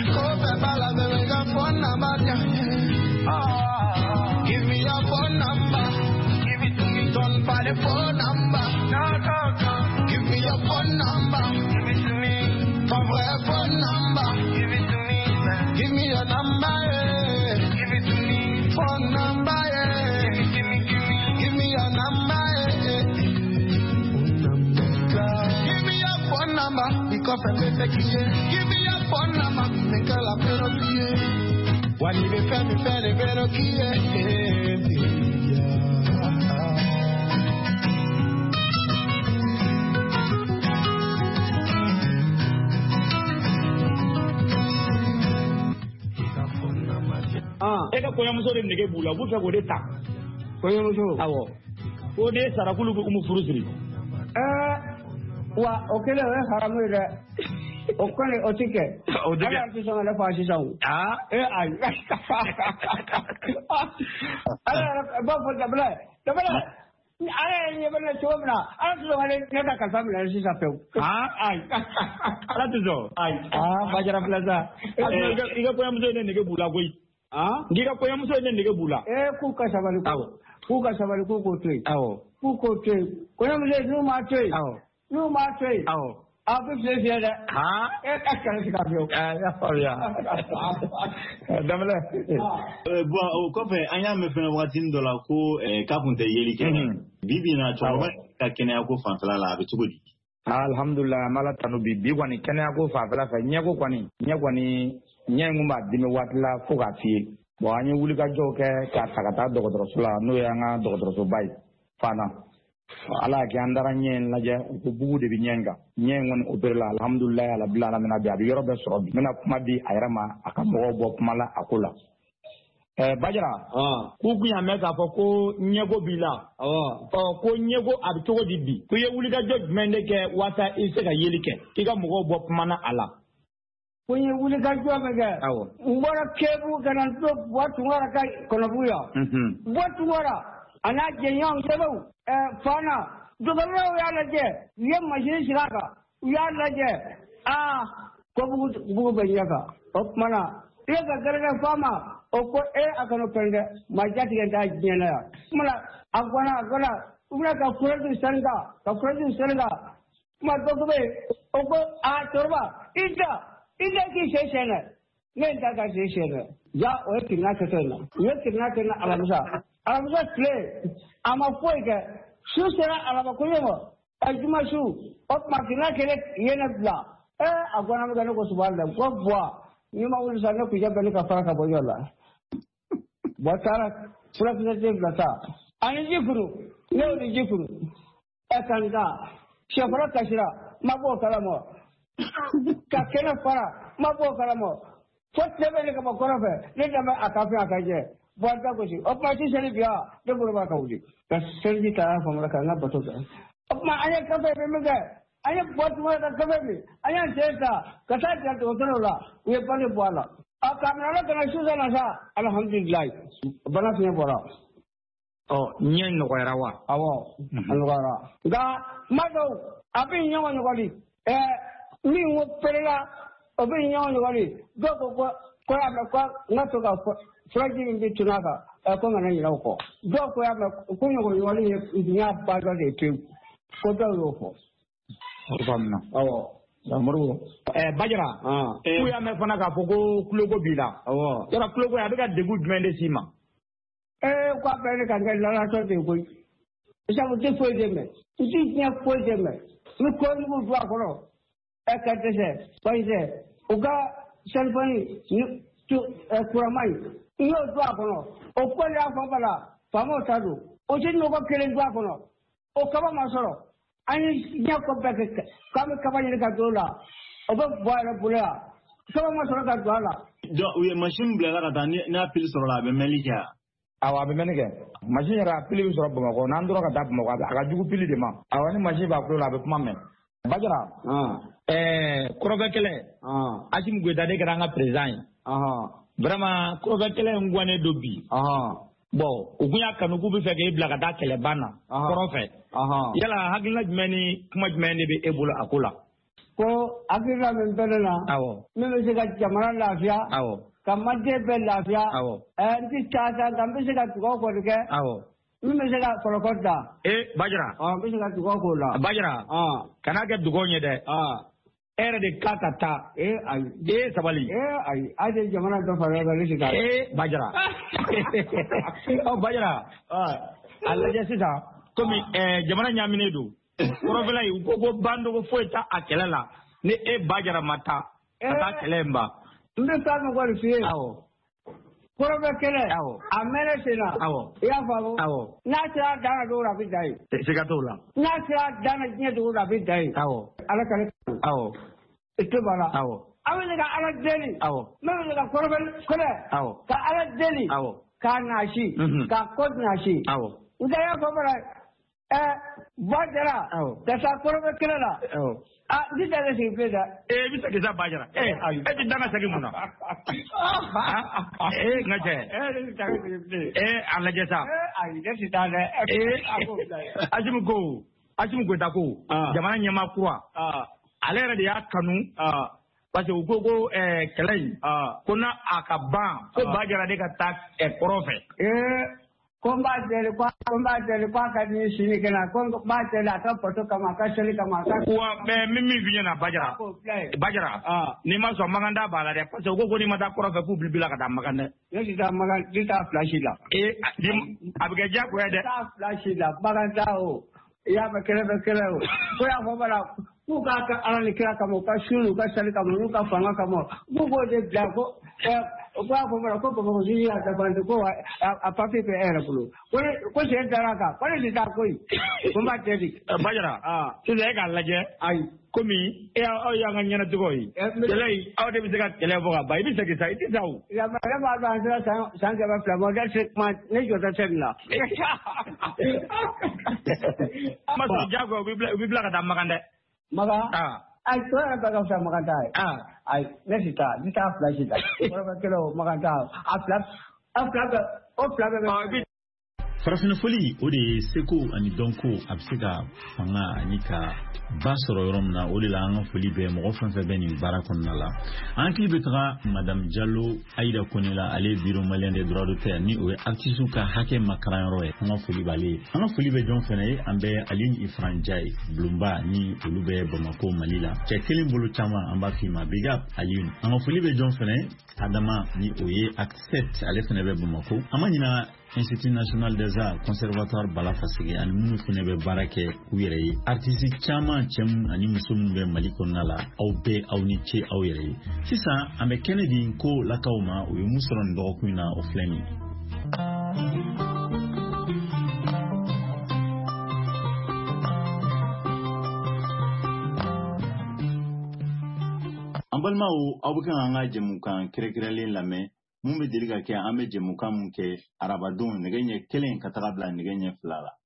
Oh, give me your phone number. Give it to me, don't buy the phone number. No, no, no. Give me your phone number. Give it to me. From where phone number? Give it to me. Give me your number. Yeah. Give it to me. Phone number. Yeah. Give it to me. Give me. Give me your number. Yeah. Give me your phone number. Because I'm a give me your phone number. Make a la perotie. When you be fair, be fair, be fair, okay. Ah, eka koya muso de nege bula, bu fɛ k'o de ta. Koya muso. Awɔ. O de ye sarakulu ko mu furu siri. Eh, wa o kelen o ye haramu ye dɛ. O kɔni o ti kɛ. O ti kɛ. Ala ti sɔn ka ne fa sisan o. Ah. Eh ayi. Ala b'a fɔ dabila dabila. Ala ye ɲɛ bɛ ne cogo min na ala ti sɔn ka ne ka kalifa minɛ sisan pewu. Ah ayi. Ala ti sɔn. Ayi. Ah bajara filɛ sa. I ka kɔɲɔmuso ye ne nege bula koyi. Ah. N'i ka kɔɲɔmuso ye ne nege bula. Eh k'u ka sabali ko. Awɔ. K'u ka sabali k'u k'o to yen. Awɔ. K'u k'o to yen. Kɔɲɔmuso n'u m'a to yen. Awɔ. N'u m'a to yen. Awɔ. A bɛ fiye fiye dɛ. Han. E ka kɛlɛ ti ka fiye o. Ɛɛ y'a faamuya. Daminɛ. Bon o kɔfɛ an y'a mɛn fɛnɛ wagatinin dɔ la ko k'a kun tɛ yeli kɛ. Bi bi in na cɛkɔrɔba ka kɛnɛyako fanfɛla la a bɛ cogo di? Alhamdulilayi an b'ala tanu bi bi kɔni kɛnɛyako fanfɛla fɛ ɲɛko kɔni ɲɛ kɔni ɲɛ in kun b'a dimi waati la fo k'a fiyɛ. Bon an ye wulikajɔw kɛ k'a ta ka taa dɔgɔtɔrɔso la n'o ye an ka dɔgɔtɔrɔsoba ye Fana. Ala y'a kɛ an taara ɲɛ in lajɛ u ko bugu de bɛ ɲɛ in kan ɲɛ in kɔni opéré la alhamdulilayi ala bila ala mina bi a bɛ yɔrɔ bɛɛ sɔrɔ bi n bɛna kuma di a yɛrɛ ma a ka mɔgɔw bɔ kuma la a ko la. Ɛɛ Bajara k'u kun y'a mɛn k'a fɔ ko ɲɛko b'i la ɔ ko ɲɛko a bɛ cogo di bi ko i ye wulikajɔ jumɛn de kɛ walasa i bɛ se ka yeli kɛ k'i ka mɔgɔw bɔ kuma na a la. kun ye wuli ka jɔ min kɛ n bɔra kebu ka na to bɔ tunkara ka kɔnɔbu yan bɔ tunkara a n'a jɛɲɔgɔn sɛbɛnw fana dɔgɔtɔrɔw y'a lajɛ u ye masini sigi a kan u y'a lajɛ aa ko bugu bɛ ɲɛ kan o tuma na i ye ka gɛrɛgɛ f'a ma o ko e a kana pɛn dɛ maa jatigɛ t'a diɲɛ na yan tuma na a gɔnna a gɔnna u bɛna ka furaju sɛnɛ kan ka furaju sɛnɛ kan tuma dɔ tun bɛ yen o ko a cɛkɔrɔba i da i da k'i sen sɛnɛ ne ye n ta ka sen sɛnɛ ja o ye kirina kɛtɔ in na u ye kirina kɛ na alamisa alamisa tile a ma foyi kɛ su sera alaba ko ye ma ɛ juma su o tuma kirina kɛlɛ ye ne bila ɛ a gɔnna min kɛ ne ko subahana dɛ ko buwa n'i ma wuli sa ne kun bɛ ne ka fara ka bɔ yɔrɔ la bɔn taara furakisɛ den bila sa ani ji furu ne y'o ni ji furu ɛ ka n ta sɛfara kasira ma b'o kalama ka kɛnɛ fara ma b'o kalama fo tile bɛ ne ka bɔ kɔrɔ fɛ ne dɛmɛ a ka fɛn a ka jɛ bɔn ta gosi o tuma si seli bi yan ne bolo b'a ka wuli ka seliji ta y'a faamuya ka n ka bato kɛ o tuma an ye kafe bɛ min kɛ an ye bɔ tuma ka kafe min an y'an sen ta ka taa jira dɔgɔtɔrɔw la u ye bange bɔ a la a kabini ala kana su na sa alihamudulilayi bana fiɲɛ bɔra. ɔ ɲɛ nɔgɔyara wa. awɔ a nɔgɔyara nka kuma dɔw a bɛ ɲɔgɔn ɲɔgɔnli ɛɛ min ko perela o bɛ ɲɔgɔn ɲɔgɔnli dɔw ko ko ko y'a mɛn ko n ka to ka furaji min bɛ tunu a kan ɛ ko n kana ɲinɛ o kɔ dɔw ko y'a mɛn ko ɲɔgɔn ɲɔgɔnli ye n y'a ba dɔ de pewu ko dɔw y'o fɔ. o faamuya. awɔ. Moribo ɛɛ Bajara. k'u y'a mɛn fana k'a fɔ ko kuloko b'i la. awɔ. yɔrɔ kuloko a bɛ ka degun jumɛn de s'i ma. ee ko a bɛɛ ne ka kɛ lalatɔ de ye koyi sabu tɛ foyi de mɛn n ti diɲɛ foyi de mɛn ni kɔjugu don a kɔrɔ ɛ ka dɛsɛ bayisɛ u ka selifɔni ni tu ɛ kurama in n y'o don a kɔnɔ o ko de y'a fɔ bala faamaw ta don o ti nɔgɔ kelen don a kɔnɔ o kaba ma sɔrɔ an ye diɲɛ ko bɛɛ kɛ k'an bɛ kaba ɲini ka don o la o bɛ bɔ a yɛrɛ bolo yan kaba ma sɔrɔ ka don a la. donc u ye machine bila ka taa n'a pili sɔrɔ la a bɛ mɛnli kɛ. awɔ a bɛ mɛnni kɛ machine yɛrɛ a pili bɛ sɔrɔ bamakɔ n'an tora ka taa bamakɔ a ka jugu pili de ma awɔ ni machine b'a kulo la a bɛ kuma mɛn. Bajara ɛɛ kɔrɔbɛ kɛlɛ Asimu Goyita de kɛra an ka président ye vraiment kɔrɔbɛ kɛlɛ in guwanen don bi bon u kun y'a kanu k'u bɛ fɛ k'e bila ka taa kɛlɛban na kɔrɔ fɛ yala hakilina jumɛn ni kuma jumɛn de bɛ e bolo a ko la. ko hakilina min bɛ ne na min bɛ se ka jamana lafiya ka manden bɛɛ lafiya ɛɛ n ti taa sa nka n bɛ se ka dugawu kɔni kɛ min bɛ se ka kɔlɔkɔ ta. ee Bajara. n bɛ se ka dugawu k'o la. Bajara kana kɛ dugawu ye dɛ. e yɛrɛ de k'a ka taa. ee ayi. ee sabali. ee ayi a de jamana dɔ fara ɲɔgɔn kan ne si t'a la. ee Bajara. ɔ Bajara. a lajɛ sisan komi ɛɛ jamana ɲaaminen don. kɔrɔfɛla yi u ko ko bandogo foyi t'a a kɛlɛ la ni e Bajara ma taa ka taa kɛlɛ in ban. n bɛ taa mɔgɔ de f'i ye. awɔ. kɔrɔbɛ kɛlɛ a mɛnɛ sen na i y'a faamu n'a sera dan na don o a bɛ dan ye siga t'o la n'a sera dan na diɲɛ dogo a bɛ dan ye ala ka ne awɔ i to b'a la awɔ an bɛ se ka ala deli awɔ ne bɛ se ka kɔrɔbɛ kɛlɛ awɔ ka ala deli awɔ k'a naasi k'a kɔ naasi awɔ n tɛ y'a fɔ bala ɛ Bajara ka taa kɔrɔbɛ kɛlɛ la ah n ti taa ne sigi bilen dɛ. ee i bɛ segin sa Bajara ee e ti dan ka segin mun na. ee n ka cɛ. ee ne ti taa ne sigi bilen. ee a lajɛ sa. ee ayi ne ti taa dɛ. ee Asimu ko Asimu Goyita ko jamana ɲɛmaa kura ale yɛrɛ de y'a kanu parce que u ko ko kɛlɛ in ko n'a a ka ban ko Bajara de ka taa kɔrɔ fɛ. ee ko n b'a deli ko n b'a deli ko a ka di n ye sini kɛnɛ ko n b'a deli a ka poto kama a ka seli kama a ka. wa mɛ min min f'i ɲɛna Bajara Bajara n'i ma sɔn Maganda b'a la dɛ parce que u ko ko n'i ma taa kɔrɔ fɛ k'u bila bila ka taa Magan dɛ. ne ti taa Magan ne taa filasi la. ee a bɛ kɛ diyagoya dɛ. ne taa filasi la Maganda o i y'a mɛn kɛlɛ bɛ kɛlɛ o ko y'a fɔ bala k'u k'a kɛ ala ni kira kama u ka su n'u ka seli kama n'u ka fanga kama k'u k'o de bila ko ɛ o ko y'a fɔ bala ko bamakɔ sini y'a dafante ko a papiye bɛ e yɛrɛ bolo ko sen dara kan ko ne ti taa koyi ko n b'a deli. Bajara sisan e k'a lajɛ ayi komi e aw y'an ka ɲɛnatigɛw ye kɛlɛ in aw de bɛ se ka kɛlɛ fɔ ka ban i bɛ segin sa i tɛ sa o. ne b'a dɔn an sera san kɛmɛ fila ma ne se kuma ne jɔ tɛ sɛbɛn la. ma sɔn jago u bɛ bila ka taa Magan dɛ. Magan ai to ya ba ka sa makanta ah ai ne sita ni ta flash sita ko ba kelo makanta a flash a flash o flash farafina foli o de seko ani donko a bɛ se ka fanga ani ka ba sɔrɔ yɔrɔ min na o de la an ka foli bɛ mɔgɔ fɛn fɛn bɛ nin baara kɔnɔna la an hakili bɛ taga madame Diallo Aïda Kone la ale bureau malien des droits d'auteur ni o ye artiste ka hakɛ makaranyɔrɔ ye an ka foli b'ale ye an ka foli bɛ jɔn fɛnɛ ye an bɛ Aline Ifran Jai Bulumba ni olu bɛ Bamako Mali la cɛ kelen bolo caman an b'a f'i ma big up Aline an ka foli bɛ jɔn fɛnɛ Adama ni o ye acte sept ale fɛnɛ bɛ Bamako an ma ɲina Institut National des Arts Conservatoire Balafasige ani minnu fɛnɛ bɛ baara kɛ u yɛrɛ ye artiste caman cɛ minnu ani muso minnu bɛ Mali kɔnɔna la aw bɛɛ aw ni ce aw yɛrɛ ye sisan an bɛ kɛnɛ di ko lakaw ma o ye mun sɔrɔ nin dɔgɔkun in na o filɛ nin an balimaw aw bɛ kan an ka jɛmukan kɛrɛnkɛrɛnlen lamɛn mun bɛ deli ka kɛ an bɛ jɛmukan mun kɛ arabadenw nɛgɛ ɲɛ kelen ka taga bila nɛgɛ ɲɛ fila la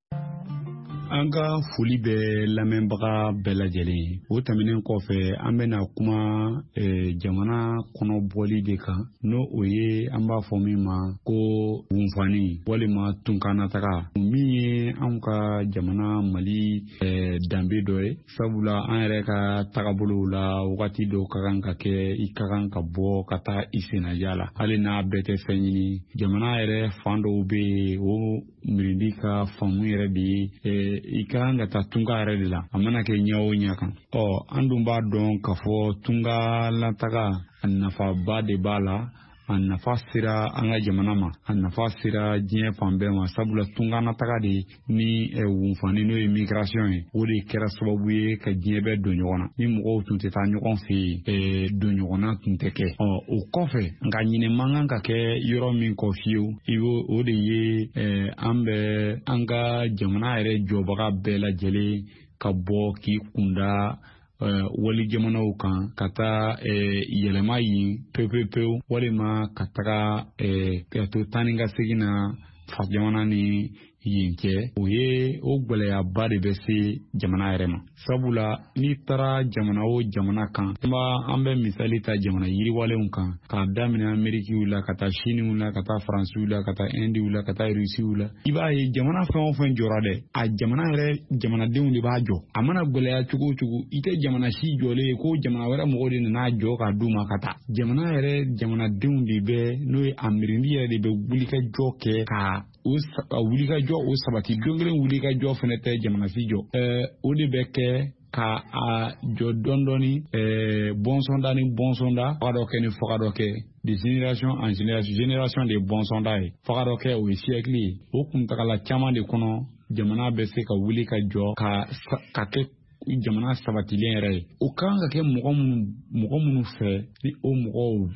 an ka foli bɛ lamɛnbaga bɛɛ lajɛlen o tɛmɛnen kɔfɛ an bɛna kuma jamana kɔnɔ bɔli de kan n'o o ye an b'a fɔ min ma ko wunfani walima tunkanataga min ye an ka jamana Mali danbe dɔ ye sabula an yɛrɛ ka tagabolo la wagati dɔw ka kan ka kɛ i ka kan ka bɔ ka taa i sennaja la hali n'a bɛɛ tɛ fɛn ɲini jamana yɛrɛ fan dɔw bɛ yen o mirindi ka faamu yɛrɛ de ye i ka kan ka taa tunga yɛrɛ de la a mana kɛ ɲɛ o ɲɛ kan ɔ an dun b'a dɔn k'a fɔ tunga lataga a nafaba de b'a la a nafa sera an ka jamana ma a nafa sera diɲɛ fan bɛɛ ma sabula tunga nataga de ni wunfani n'o ye migration ye o de kɛra sababu ye ka diɲɛ bɛɛ don ɲɔgɔn na ni mɔgɔw tun tɛ taa ɲɔgɔn fɛ yen don ɲɔgɔnna tun tɛ kɛ ɔ o kɔfɛ nka ɲinɛ man kan ka kɛ yɔrɔ min kɔ fiyewu i b'o o de ye an bɛ an ka jamana yɛrɛ jɔbaga bɛɛ lajɛlen ka bɔ k'i kunda wali jamanaw kan ka taa yɛlɛma yen pewu-pewu walima ka taga ka to tan ni ka segin na fa jamana ni yen cɛ o ye o gwɛlɛyaba de bɛ se jamana yɛrɛ ma sabula n'i taara jamana o jamana kan an bɛ misali ta jamana yiriwalenw kan k'a daminɛ Amerikiw la ka taa Siniw la ka taa Faransiw la ka taa Indiw la ka taa Rusiw la i b'a ye jamana fɛn o fɛn jɔra dɛ a jamana yɛrɛ jamanadenw de b'a jɔ a mana gwɛlɛya cogo o cogo i tɛ jamana si jɔlen ye ko jamana wɛrɛ mɔgɔw de nana jɔ k'a d'u ma ka taa jamana yɛrɛ jamanadenw de bɛ n'o ye a mirindi yɛrɛ de bɛ wulikajɔ kɛ ka o wulikajɔ o sabati don kelen wulikajɔ fɛnɛ tɛ jamana si jɔ ɛɛ o de bɛ kɛ ka a jɔ dɔɔni ɛɛ bɔnsɔnda ni bɔnsɔnda faga dɔ kɛ ni faga dɔ kɛ de génération en génération génération de bɔnsɔnda ye faga dɔ kɛ o ye siècle ye o kuntagala caman de kɔnɔ jamana bɛ se ka wuli ka jɔ ka ka kɛ jamana sabatilen yɛrɛ ye o kan ka kɛ mɔgɔ minnu mɔgɔ minnu fɛ ni o mɔgɔw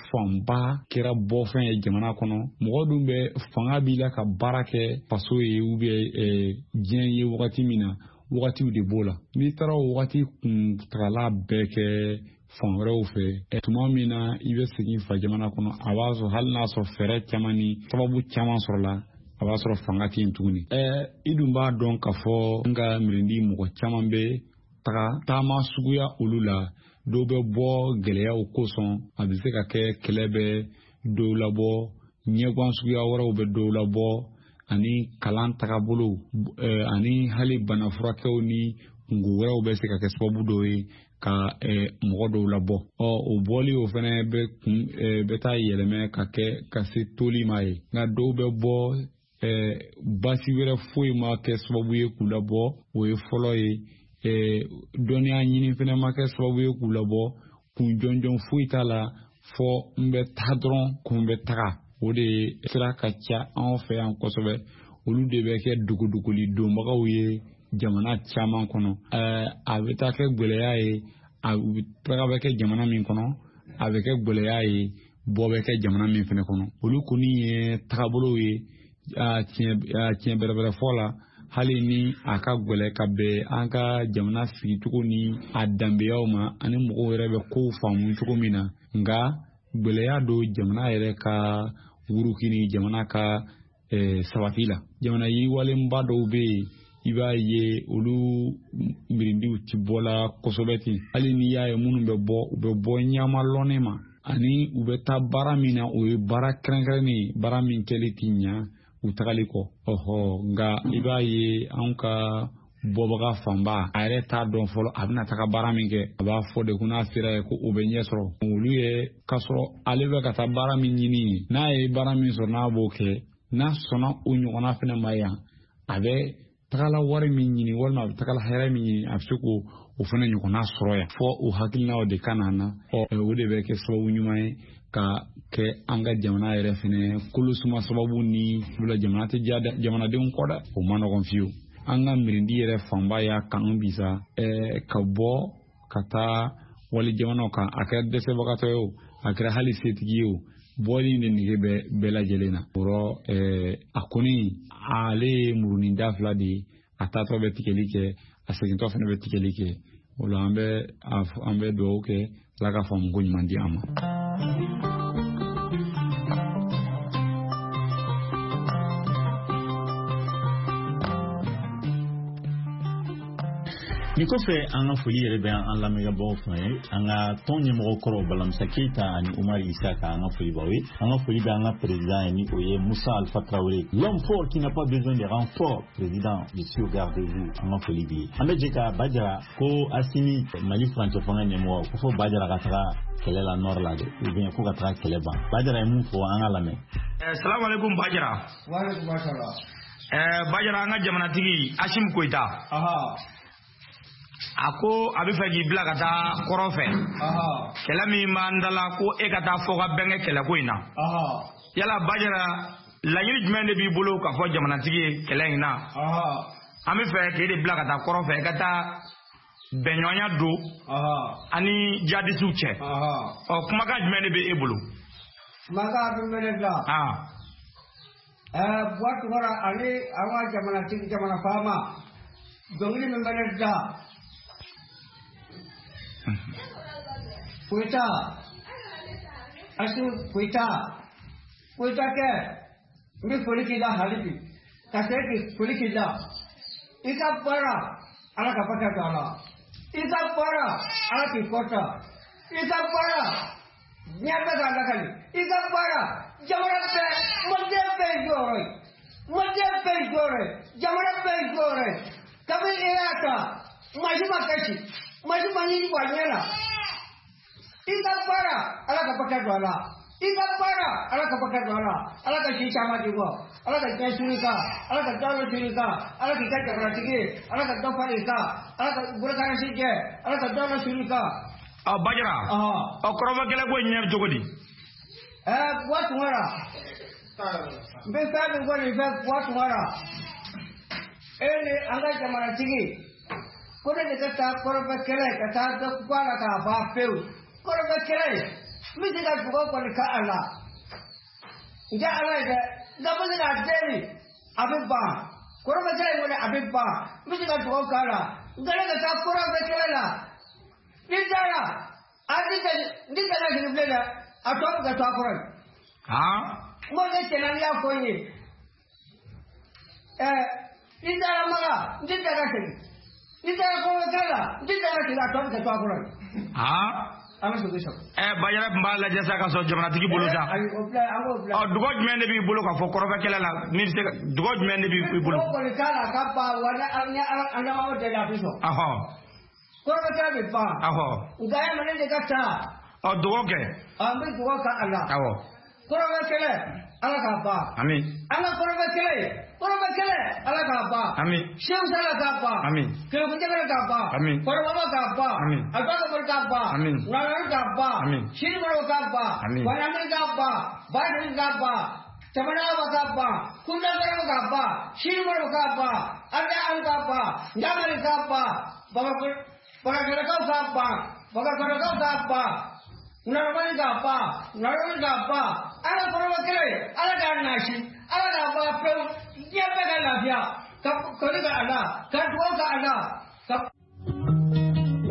fanba kɛra bɔfɛn ye jamana kɔnɔ mɔgɔ dun bɛ fanga b'i la ka baara kɛ faso ye ou bien diɲɛ ye wagati min na wagatiw de b'o la n'i taara o wagati kuntagala bɛɛ kɛ fan wɛrɛw fɛ tuma min na i bɛ segin fa jamana kɔnɔ a b'a sɔrɔ hali n'a sɔrɔ fɛɛrɛ caman ni sababu caman sɔrɔla a b'a sɔrɔ fanga tɛ yen tuguni ɛɛ i dun b'a dɔn k'a fɔ n ka mirindi mɔgɔ caman bɛ taga taama suguya olu la dɔw bɛ bɔ gɛlɛyaw kosɔn a bɛ se ka kɛ kɛlɛ bɛ dɔw labɔ ɲɛguwan suguya wɛrɛw bɛ dɔw labɔ ani kalan tagabolo ɛɛ ani hali bana furakɛw ni kungo wɛrɛw bɛ se ka kɛ sababu dɔw ye ka mɔgɔ dɔw labɔ ɔ o bɔli o fana bɛ kun bɛ taa yɛlɛmɛ ka kɛ ka se toli ma ye nka dɔw bɛ bɔ basi wɛrɛ foyi ma kɛ sababu ye k'u labɔ o ye fɔlɔ ye dɔnniya ɲini fana ma kɛ sababu ye k'u labɔ kun jɔnjɔn foyi t'a la fɔ n bɛ taa dɔrɔn kun bɛ taga o de sira ka ca anw fɛ yan kosɛbɛ olu de bɛ kɛ duguduguli donbagaw ye jamana caman kɔnɔ a bɛ taa kɛ gwɛlɛya ye a bɛ taga bɛ kɛ jamana min kɔnɔ a bɛ kɛ gwɛlɛya ye bɔ bɛ kɛ jamana min fana kɔnɔ olu kɔni ye tagabolow ye tiɲɛ bɛrɛbɛrɛ fɔ la hali ni a ka gwɛlɛ ka bɛn an ka jamana sigicogo ni a danbeyaw ma ani mɔgɔw yɛrɛ bɛ kow faamu cogo min na nka gwɛlɛya don jamana yɛrɛ ka wuruki ni jamana ka sabati la jamana yiriwalenba dɔw bɛ yen i b'a ye olu mirindiw ti bɔla kosɛbɛ ten hali ni y'a ye minnu bɛ bɔ u bɛ bɔ ɲamalɔnnen ma ani u bɛ taa baara min na o ye baara kɛrɛnkɛrɛnnen baara min kɛli ti ɲa u tagali kɔ ɔhɔ nka i b'a ye anw ka bɔbaga fanba a yɛrɛ t'a dɔn fɔlɔ a bɛna taga baara min kɛ a b'a fɔ de ko n'a sera ye ko o bɛ ɲɛ sɔrɔ olu ye k'a sɔrɔ ale bɛ ka taa baara min ɲini n'a ye baara min sɔrɔ n'a b'o kɛ n'a sɔnna o ɲɔgɔnna fana ma yan a bɛ tagala wari min ɲini walima a bɛ tagala hɛrɛ min ɲini a bɛ se k'o o fana ɲɔgɔnna sɔrɔ yan fɔ o hakilinaw de ka na na ɔ o de bɛ kɛ sababu ɲuman ye ka kɛ an ka jamana yɛrɛ fana kolosuma sababu ni bula jamana tɛ diya jamanadenw kɔ dɛ o ma nɔgɔn fiyewu an ka mirindi yɛrɛ fanba y'a kanu bisa ɛɛ ka bɔ ka taa wali jamanaw kan a kɛra dɛsɛbagatɔ ye o a kɛra hali setigi ye o bɔli de nege bɛ bɛɛ lajɛlen na o rɔ ɛɛ a kɔni ale ye murunin da fila de ye a taatɔ bɛ tigɛli kɛ a segintɔ fana bɛ tigɛli kɛ o la an bɛ an bɛ dugawu kɛ Ala ka faamu ko ɲuman di an ma. Ni kɔfɛ an ka foli yɛrɛ bɛ an lamɛnbagaw fɛ an ka tɔn ɲɛmɔgɔ kɔrɔ Balamisa Keyita ani Umar Isaka an ka foli b'aw ye an ka foli bɛ an ka président ye ni o ye Musa Alpha Traoré l'homme fort qui n'a pas besoin de renfort président je suis au garde de vous an ka foli bɛ an bɛ jɛ ka Bajara ko Asimi Mali furancɛ fanga ɲɛmɔgɔ ko fɔ Bajara ka taga kɛlɛ la nord la dɛ ou bien ko ka taga kɛlɛ ban Bajara ye mun fɔ an ka lamɛn. Assalamu alaikum Bajara. Wa alaikum assalam. Eh Bajara an ka jamanatigi Asim Koita. Aha. A ko a bɛ fɛ k'i bila ka taa kɔrɔ fɛ kɛlɛ min b'an dala ko e ka taa fɔ ka bɛnkɛ kɛlɛko in na yala Bajara laɲini jumɛn de b'i bolo ka fɔ jamanatigi ye kɛlɛ in na an bɛ fɛ k'e de bila ka taa kɔrɔ fɛ e ka taa bɛnɲɔgɔnya don ani jadisiw cɛ ɔ kumakan jumɛn de bɛ e bolo. Kumakan bɛ mɛnɛ bila ɛɛ Buwatu Mara ani an ka jamanatigi jamana faama dɔnkili min bɛ ne da Koita Asim Koita Koita ke mi foli kida halibi kaseti foli kida ika para ala ka pata dala ika para ala ki kota ika para nyata dala kali ika para jamana pe madde pe jore madde pe jore jamana pe jore kabe eata majuma kashi majuma ni banyela ika para ala ka pata dala ika para ala ka pata dala ala ka shi chama digo ala ka kashurika ala ka dalo shurika ala ka kajara tige ala ka dofarika ala ka buraka shige ala ka dalo shurika a Bajara a koroma kele ko nyer jogodi eh Buwatu Mara be sabe ko ni be Buwatu Mara ele anga jamana tigi ko de ka ta koroma kele ka ta do kwala ka ba peu koroma kele mi diga ko ko ni ka ala ja ala de da ba diga deli abibba koroma kele wala abibba mi diga ko ka ala ngale ka ta koroma kele la Nidara, adika nidara kiniblela atoka ka twakora. Ah? Mmoja tena ya kwenye. Eh, nidara mara, nidara kini. Nidara kwa kala, nidara kila atoka ka twakora. Ah? Ama sugusho. Eh Bajara mbala jasa ka so jamanatigi bolo sa. Ayi opla, awo opla. Oh dugo jumɛn de b'i bolo ka fɔ kɔrɔfɛ kɛlɛ la ni se dugo jumɛn de b'i bolo. Ko ni kala ka ba wala anya anya ma de la biso. Aha. Koroma kɛlɛ bɛ ban. Awɔ. Nka ye mane de ka taa. Ɔ dugawu kɛ. An bɛ dugawu kɛ Ala. Awɔ. Koroma kɛlɛ Ala k'a ban. Ami. An ka koroma kɛlɛ koroma kɛlɛ Ala k'a ban. Ami. Sehu Sala k'a ban. Ami. Kɛlɛkuntɛgɛrɛ k'a ban. Ami. Kɔrɔbaba k'a ban. Ami. Agbakabɔli k'a ban. Ami. Ŋanŋani k'a ban. Ami. Sinimɔrɔ k'a ban. Ami. Banyami k'a ban. Badiri k'a ban. Tamanaba k'a ban. Kundagɛrɛ k'a ban. Sinimɔrɔ k'a ban. Adaan k'a ban. Ɲamani k'a ban. Babakɔ Bagakarakaw k'a ban Bagakarakaw k'a ban Naramani k'a ban Naramani k'a ban ala kɔrɔba kɛlɛ ala k'a nasi ala k'a ban pewu diɲɛ bɛɛ ka lafiya ka kɔli ka Ala ka dugawu ka Ala ka. Ne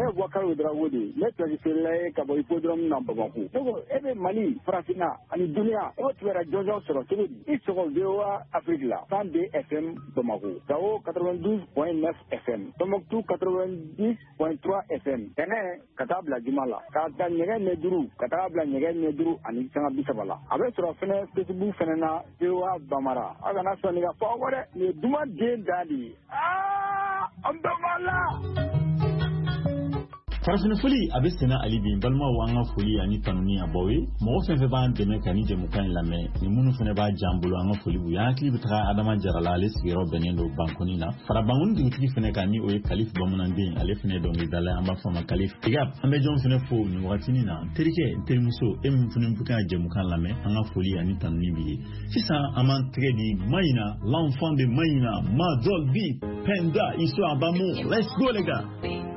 wakaro drawodi ne tagi sele ka boy podrom na babaku to ebe mali frafina ani dunia o twera jojo soro tedi isoko dewa afrika sande fm bamako tawo quatre-vingt-douze point neuf fm tomoktu quatre-vingt-dix point trois fm ene katabla jumala ka ta nyege ne duru katabla nyege ne duru ani sanga bisabala abe soro fene facebook fene na dewa bamara aga na so ni ga fawore ne duma de dali ah ambamala farafina foli a bɛ sɛnɛ ali bi balimaw an ka foli ani tanuni a baw ye mɔgɔ fɛn fɛn b'an dɛmɛ ka ni jɛmukan in lamɛn ni minnu fɛnɛ b'a jan bolo an ka foli b'u ye an hakili bɛ taga adama jarala ale sigiyɔrɔ bɛnnen don bankoni na farabankoni dugutigi fɛnɛ kan ni o ye kalif bamananden ale fɛnɛ dɔnkilidala an b'a fɔ a ma kalif tigap an bɛ jɔn fɛnɛ fo nin wagatinin na terikɛ n terimuso e min fɛnɛ bɛ ka jɛmukan lamɛn an ka foli ani tanuni b'i ye sisan an b'an tɛgɛ di mayina l'enfant de mayina ma dolbi penda histoire d'amour let's go les gars.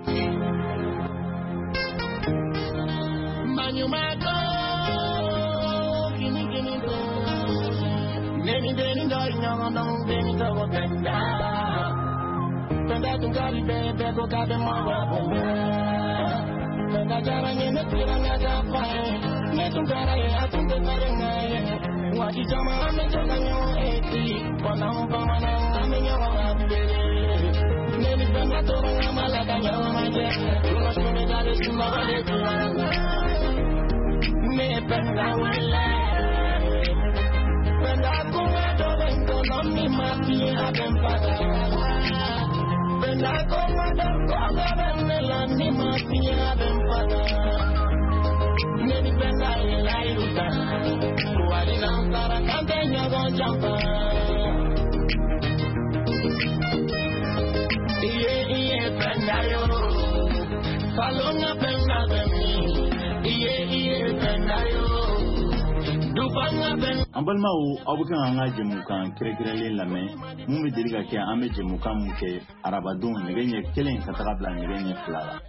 You might go, give me, give me go. Many days in the young, don't be me go, Penda. Penda to Gary, baby, go got them all up. Penda Jara, you know, you don't have to fight. Let them get a think they're getting what you tell me, I'm not telling you, eighty. But now I'm coming out, I'm in your heart, maybe Penda to the Yama like I know my dear. You must be that is in my body. Me penda wala, penda kuma do vengo no mi mati abempada, penda kuma do kuma vengo ni mati abempada, me penda ila iluta, wali nampara kante nyago jampa, iye iye penda yo, falonga penda bemi. an balimaw aw bɛ kan an ka jɛmukan kɛrɛnkɛrɛnlen lamɛn mun bɛ deli ka kɛ an bɛ jɛmukan mun kɛ arabadenw nɛgɛ ɲɛ kelen ka taga bila nɛgɛ ɲɛ fila la.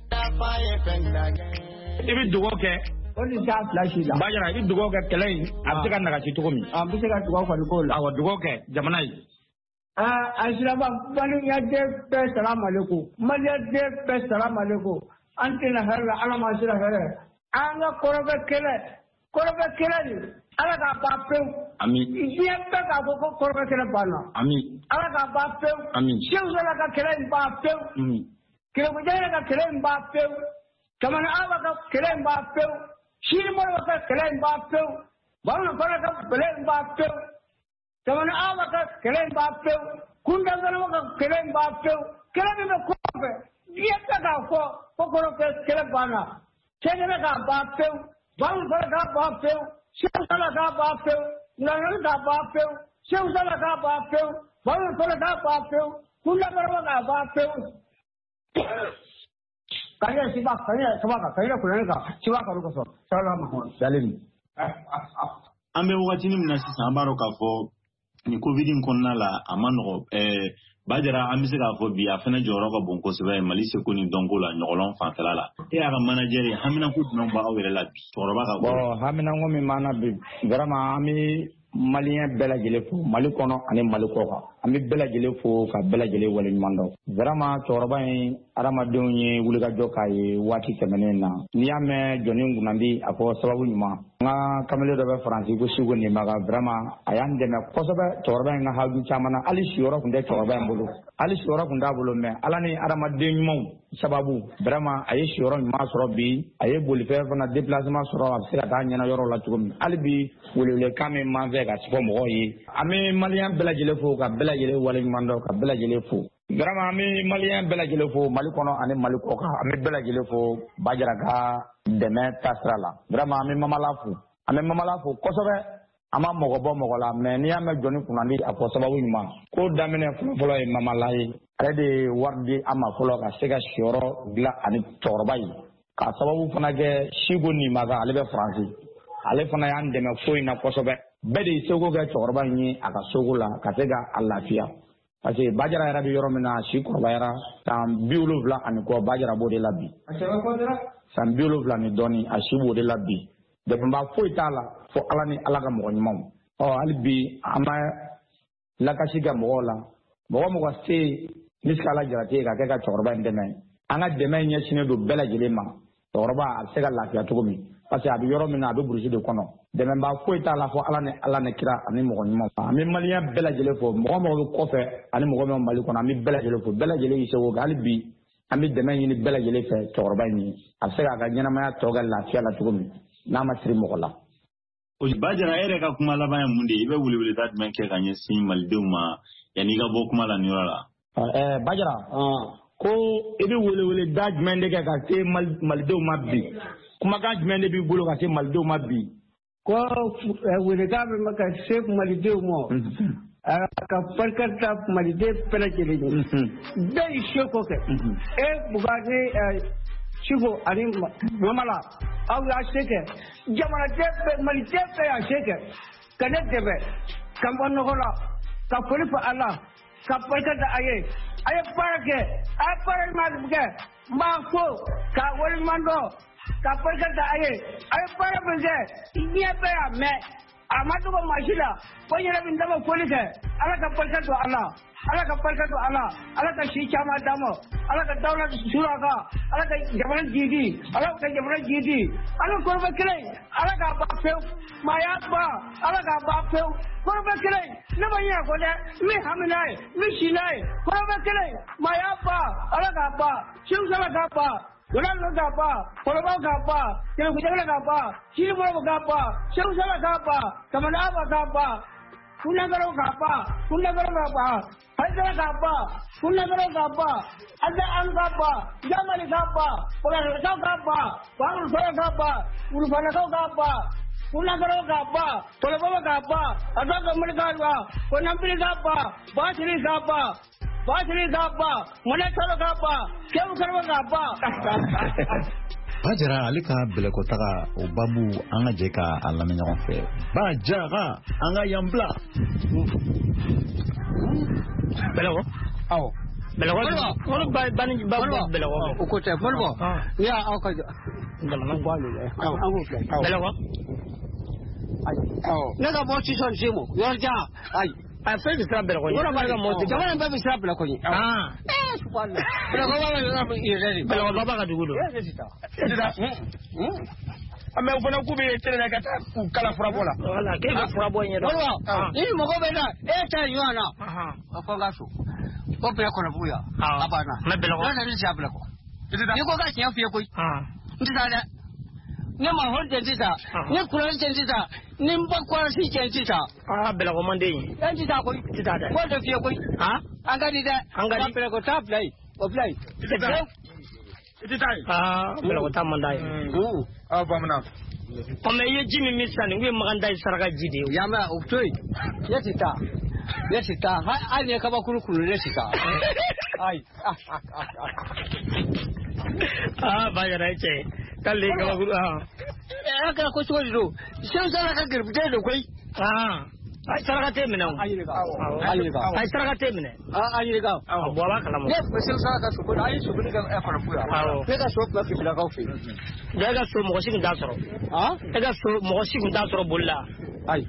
I bɛ dugawu kɛ o ni t'a fila si la. Bajara i dugawu kɛ kɛlɛ in a bɛ se ka nagasi cogo min. A bɛ se ka dugawu kɔni k'o la. Awɔ dugawu kɛ jamana ye. a siraba baliyaden bɛɛ salamu aleykum maliyaden bɛɛ salamu aleykum an tɛna hɛrɛ la ala ma sira hɛrɛ an ka kɔrɔbɛ kɛlɛ kɔrɔbɛ kɛlɛ de ala k'a ban pewu. Ami. diɲɛ bɛɛ k'a fɔ ko kɔrɔbɛ kɛlɛ banna. Ami. ala k'a ban pewu. Ami. Seku Sala ka kɛlɛ in ban pewu. Kɛlɛkujan ka kɛlɛ in ban pewu. Kamana Aba ka kɛlɛ in ban pewu. Sini Moribo ka kɛlɛ in ban pewu. Bamanan Fara ka kɛlɛ in ban pewu. Kamana Aba ka kɛlɛ in ban pewu. Kunda Zanama ka kɛlɛ in ban pewu. Kɛlɛ min bɛ kɔfɛ diɲɛ bɛɛ k'a fɔ ko kɔrɔbɛ kɛlɛ banna. Sɛnɛ bɛ k'a ban pewu. Bamanan Fara k'a ban pewu. Seku Sala k'a ban pewu. Ŋaniya k'a ban pewu. Seku Sala k'a ban pewu. Bamanan Fara k'a ban pewu. Kunda Zanama k'a ban pewu. Kaya siapa kaya siapa kaya kuliah ka siapa karu ka so salama dalil an bɛ wagati min na sisan an b'a dɔn k'a fɔ ni covid in kɔnɔna la a ma nɔgɔ ɛɛ Bajara an bɛ se k'a fɔ bi a fana jɔyɔrɔ ka bon kosɛbɛ Mali seko ni dɔnko la ɲɔgɔnlɔn fanfɛla la e y'a ka manager ye haminako jumɛn b'aw yɛrɛ la bi cɛkɔrɔba ka bon haminako min b'an na bi vraiment an bɛ maliyɛn bɛɛ lajɛlen fo Mali kɔnɔ ani Mali kɔ kan an bɛ bɛɛ lajɛlen fo ka bɛɛ lajɛlen waleɲuman dɔn vraiment cɛkɔrɔba in adamadenw ye wulikajɔ k'a ye waati tɛmɛnen na n'i y'a mɛn jɔnni kunnandi a fɔ sababu ɲuman n ka kamalen dɔ bɛ faransi ko Siko Nimaga vraiment a y'an dɛmɛ kosɛbɛ cɛkɔrɔba in ka haju caman na hali siyɔrɔ tun tɛ cɛkɔrɔba in bolo hali siyɔrɔ tun t'a bolo mais ala ni adamaden ɲumanw sababu vraiment a ye siyɔrɔ ɲuman sɔrɔ bi a ye bolifɛn fana déplacement sɔrɔ a bɛ se ka taa ɲɛna yɔrɔ la cogo min hali bi welewelekan min m'an fɛ ka fɔ mɔgɔw ye an bɛ maliyɛn bɛɛ lajɛlen fo ka bɛɛ lajɛlen waleɲuman dɔn ka bɛɛ lajɛlen fo vraiment an bɛ maliyɛn bɛɛ lajɛlen fo Mali kɔnɔ ani Mali kɔ kan an bɛ bɛɛ lajɛlen fo Bajara ka dɛmɛ taasira la vraiment an bɛ Mamala fo an bɛ Mamala fo kosɛbɛ an ma mɔgɔ bɔ mɔgɔ la mais n'i y'a mɛn jɔnni kunnandi a fɔ sababu ɲuman ko daminɛ fɔlɔ ye Mamala ye ale de ye wari di an ma fɔlɔ ka se ka siyɔrɔ dilan ani cɛkɔrɔba ye ka sababu fana kɛ Siko Nimaga ale bɛ Faransi ale fana y'an dɛmɛ ko in na kosɛbɛ bɛɛ de ye seko kɛ cɛkɔrɔba in ye a ka soko la ka se ka a lafiya parce que Bajara yɛrɛ bɛ yɔrɔ min na si kɔrɔbayara san bi wolonwula ani kɔ Bajara b'o de la bi san bi wolonwula ni dɔɔni a si b'o de la bi dɛmɛba foyi t'a la fo ala ni ala ka mɔgɔ ɲumanw ɔ hali bi an bɛ lakasi kɛ mɔgɔw la mɔgɔ mɔgɔ se ni sika ala jarate ka kɛ ka cɛkɔrɔba in dɛmɛ an ka dɛmɛ ɲɛsinnen don bɛɛ lajɛlen ma cɛkɔrɔba a bɛ se ka lafiya cogo min parce que a bɛ yɔrɔ min na a bɛ burusi de kɔnɔ dɛmɛba foyi t'a la fɔ ala ni ala ni kira ani mɔgɔ ɲuman an bɛ maliyɛn bɛɛ lajɛlen fɔ mɔgɔ mɔgɔ bɛ kɔfɛ ani mɔgɔ min mali kɔnɔ an bɛ bɛɛ lajɛlen fɔ bɛɛ lajɛlen y'i seko kɛ hali bi an bɛ dɛmɛ ɲini bɛɛ lajɛlen fɛ cɛkɔrɔba in ye a bɛ se k'a ka ɲɛnamaya tɔ kɛ lafiya la cogo min n'a ma siri mɔgɔ la. o Bajara e yɛrɛ ka kuma laban ye mun de ye i bɛ weleweleda jumɛn kɛ ka ɲɛsin malidenw ma yanni i ka bɔ kuma la nin yɔrɔ la. ɛɛ Bajara ko i bɛ weleweleda jumɛn de kɛ ka se malidenw ma bi kumakan jumɛn de b'i bolo ka se malidenw ma bi. ko welekan bɛ ka se malidenw ma ka barikata maliden bɛɛ lajɛlen ye bɛɛ y'i seko kɛ e Bugani Siko ani Mamala aw y'a se kɛ jamanaden bɛɛ maliden bɛɛ y'a se kɛ ka ne dɛmɛ ka bɔ nɔgɔ la ka foli fɔ Ala ka barikata a ye a ye baara kɛ a ye baara ɲuman kɛ n b'a fo ka waleɲuman dɔn ka barikata a ye a ye baara min kɛ diɲɛ bɛɛ y'a mɛn a ma dogo maa si la ko n yɛrɛ bɛ n dama foli kɛ Ala ka barika don a la Ala ka barika don a la Ala ka si caman d'a ma Ala ka dawla sura kan Ala ka jamana jiidi Ala ka jamana jiidi Ala kɔrɔbɛ kelen Ala k'a ban pewu maaya ban Ala k'a ban pewu kɔrɔbɛ kelen ne ma ɲɛ ko dɛ n bɛ hami n'a ye n bɛ si n'a ye kɔrɔbɛ kelen maaya ban Ala k'a ban sew sala k'a ban wala lo k'a ban kɔrɔbaw k'a ban kɛlɛkujamana k'a ban kirimɔrɔw k'a ban sew sala k'a ban kamanaaba k'a ban Kunagaraw k'a ban Kunagaraw k'a ban Haidara k'a ban Kunagaraw k'a ban Ada an k'a ban Jamali k'a ban Bagalakaw k'a ban Bangulfara k'a ban Wulufanakaw k'a ban Kunagaraw k'a ban Tɔlɔbɔbɔ k'a ban Asaka Mali k'a ban Konambili k'a ban Basiri k'a ban Basiri k'a ban Mɔnɛkalo k'a ban Kewu Karaba k'a ban Bajara ale ka bɛlɛkɔtaga o babu an ka jɛ ka a lamɛn ɲɔgɔn fɛ. Bajara an ka yan bila. Bɛlɛkɔ? Awɔ. Bɛlɛkɔ? Mɔlɔ ba ba ni ba bɛlɛkɔ. O ko tɛ Mɔlɔ. Ni y'a aw ka jamana bɔ ale la. Awɔ an k'o filɛ. Bɛlɛkɔ? Ayi. Awɔ. Ne ka bɔ sisan se mo yɔrɔ jan ayi. A fɛn bɛ siran bɛlɛkɔ ɲɛ. Yɔrɔ b'a ka mɔti. Jamana bɛɛ bɛ siran bɛlɛkɔ ɲɛ. Ah. Bɛlɛkɔ b'a ka yɔrɔ yɛrɛ de. Bɛlɛkɔ b'a ka dugu don. Mɛ o fana k'u bɛ tɛnɛ ka taa k'u kala furabɔ la. Wala k'e ka furabɔ ɲɛ dɔn. Ni mɔgɔ bɛ na e ta ɲɔgɔn na. A fɔ n ka so. O bɛɛ kɔnɔ bugu yan. A banna. Mɛ bɛlɛkɔ. N'a nana siya bɛlɛkɔ. N'i ko ka tiɲɛ f'i ye koyi. N tɛ taa dɛ. Ne ma hɔn tɛ sisan. Ne kuran tɛ sisan. Ni n ba kɔrɔsi tɛ sisan. Aa bɛlɛkɔ man den ye. E tɛ taa koyi. Tɛ taa dɛ. K'o tɛ f'i ye koyi. An ka di dɛ. An ka di. Bɛlɛkɔ taa bila yen. O bila yen. Tɛ taa. I tɛ taa yen. Aa bɛlɛkɔ taa man d'a ye. Aw bamanan. Ɔ mɛ i ye ji min min sisan nin ko ye Makan da ye saraka ji de ye. Yan mɛ o to yen. Ne tɛ taa. Ne tɛ taa. Hali ni ye kabakuru kuru ne tɛ taa. Ayi. Aa Bajara e cɛ k'ale ye kabakuru aa. A kɛra ko cogo di don. Sew saraka gɛrɛbutɛ don koyi. Aa. A ye saraka t'e minɛ o. A ɲininka. A ɲininka. A ye saraka t'e minɛ. A ɲininka. A bɔ a b'a kalama. Ne sew saraka sogo a ye sogo kɛ ɛ fana fu yan. Awɔ. Ne ka so tun bɛ Fitilakaw fɛ yen. Ne ka so mɔgɔ si tun t'a sɔrɔ. Han. E ka so mɔgɔ si tun t'a sɔrɔ boli la. Ayi.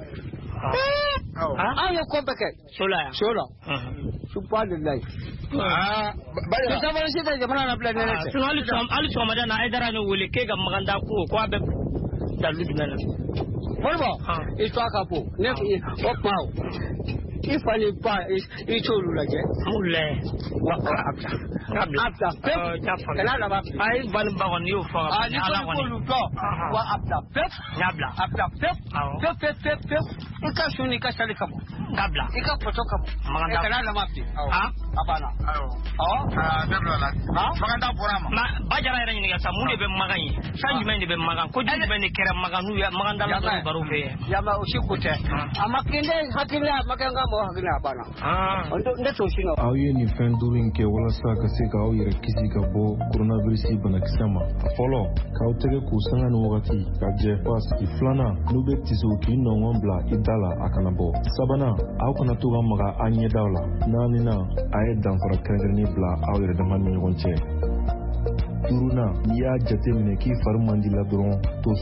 An ye ko bɛɛ kɛ. So la yan. So la. Subahanallahi. Aa Bajara. Ni sabali si tɛ jamana na bilen ne tɛ. Sinon hali sɔgɔma hali sɔgɔmada in na Aidara ne wele k'e ka Makan da ko ko a bɛ dalu jumɛn na. Mɔlibɔ. I to a ka bon. Ne o kuma o. I fa ni ba i t'olu lajɛ. M'u lajɛ. Wa a bila. A bila. A bila pewu. Jaa faamuya. Kana laban. A ye bali ba kɔni y'o fɔ ka ban. Ni Ala kɔni. A ni k'olu dɔn. Wa a bila pewu. N y'a bila. A bila pewu. Awɔ. Pewu pewu pewu pewu. I ka sun ni ka sali ka bon. K'a bila. I ka pɔtɔ ka bon. Makan da. Kana laban bi. Han. A banna. Awɔ. Awɔ. Aa ne bila la. Han. Makan da bɔra a ma. Bajara yɛrɛ ɲininka sa mun de bɛ Makan ye. Fɛn jumɛn de bɛ Makan. Ko jumɛn de kɛra Makan n'u ye Makan da la sɔrɔ baro fɛ yen. Yaba o si ko tɛ. A ma kɛ ne hakili a ma kɛ n ka mɔgɔ hakili a banna. Ne t'o si nɔ. Aw ye nin fɛn duuru in kɛ walasa ka se k'aw yɛrɛ kisi ka bɔ coronavirus banakisɛ ma. A fɔlɔ k'aw tɛgɛ k'u sanga ni wagati ka jɛ fo a sigi. Filanan n'u bɛ tiso k'i nɔngɔn bila i da la a kana bɔ. Sabanan aw kana to ka maga a ɲɛdaw la. Naaninan a ye danfara kɛrɛnkɛrɛnnen bila aw yɛrɛ dama ni ɲɔgɔn cɛ. Duurunan n'i y'a jate minɛ k'i fari man di la dɔrɔn to so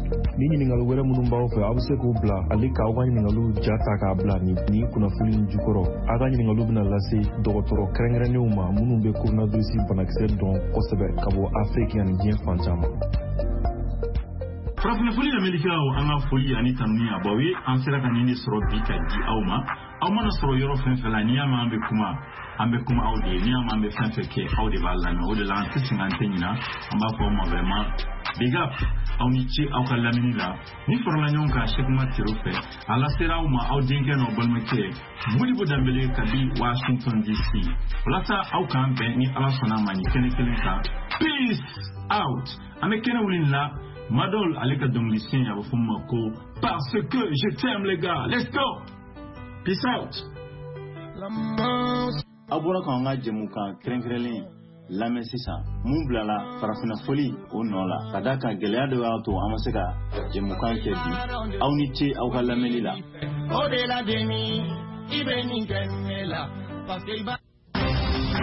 ni ɲininkali wɛrɛ minnu b'aw fɛ aw bɛ se k'u bila ale k'aw ka ɲininkaliw ja ta k'a bila ni ni kunnafoni in jukɔrɔ aw ka ɲininkaliw bɛna lase dɔgɔtɔrɔ kɛrɛnkɛrɛnnenw ma minnu bɛ coronavirus banakisɛ dɔn kosɛbɛ ka bɔ afiriki ani diɲɛ fan caman. farafina foli lamɛnnikɛlaw an ka foli ani tanuni a b'aw ye an sera ka nin de sɔrɔ bi ka di aw ma aw mana sɔrɔ yɔrɔ fɛn fɛn la n'i y'a mɛn an bɛ kuma an bɛ kuma aw de ye n'i y'a mɛn an bɛ fɛn fɛn kɛ aw de b'a lamɛn o de la an tɛ sɛgɛn an tɛ ɲina an b'a fɔ aw ma vraiment big up aw ni ce aw ka lamɛnni la ni farala ɲɔgɔn kan Sekuma Tero fɛ a lasera aw ma aw denkɛ n'aw balimakɛ Modibo Dambele kabi Washington D C walasa aw k'an bɛn ni Ala sɔnna ma ni kɛnɛ kelen kan peace out an bɛ kɛnɛ wuli la Madol ale ka dɔnkilisen a bɛ fɔ ma ko parce que je t'aime les gars let's go peace out. Aw bɔra k'an ka jɛmukan kɛrɛnkɛrɛnlen lamɛn sisan mun bilala farafina foli o nɔ la ka da kan gɛlɛya dɔ y'a to an ma se ka jɛmukan kɛ bi aw ni ce aw ka lamɛnni la. O de la deni i bɛ nin kɛ ne la parce que i ba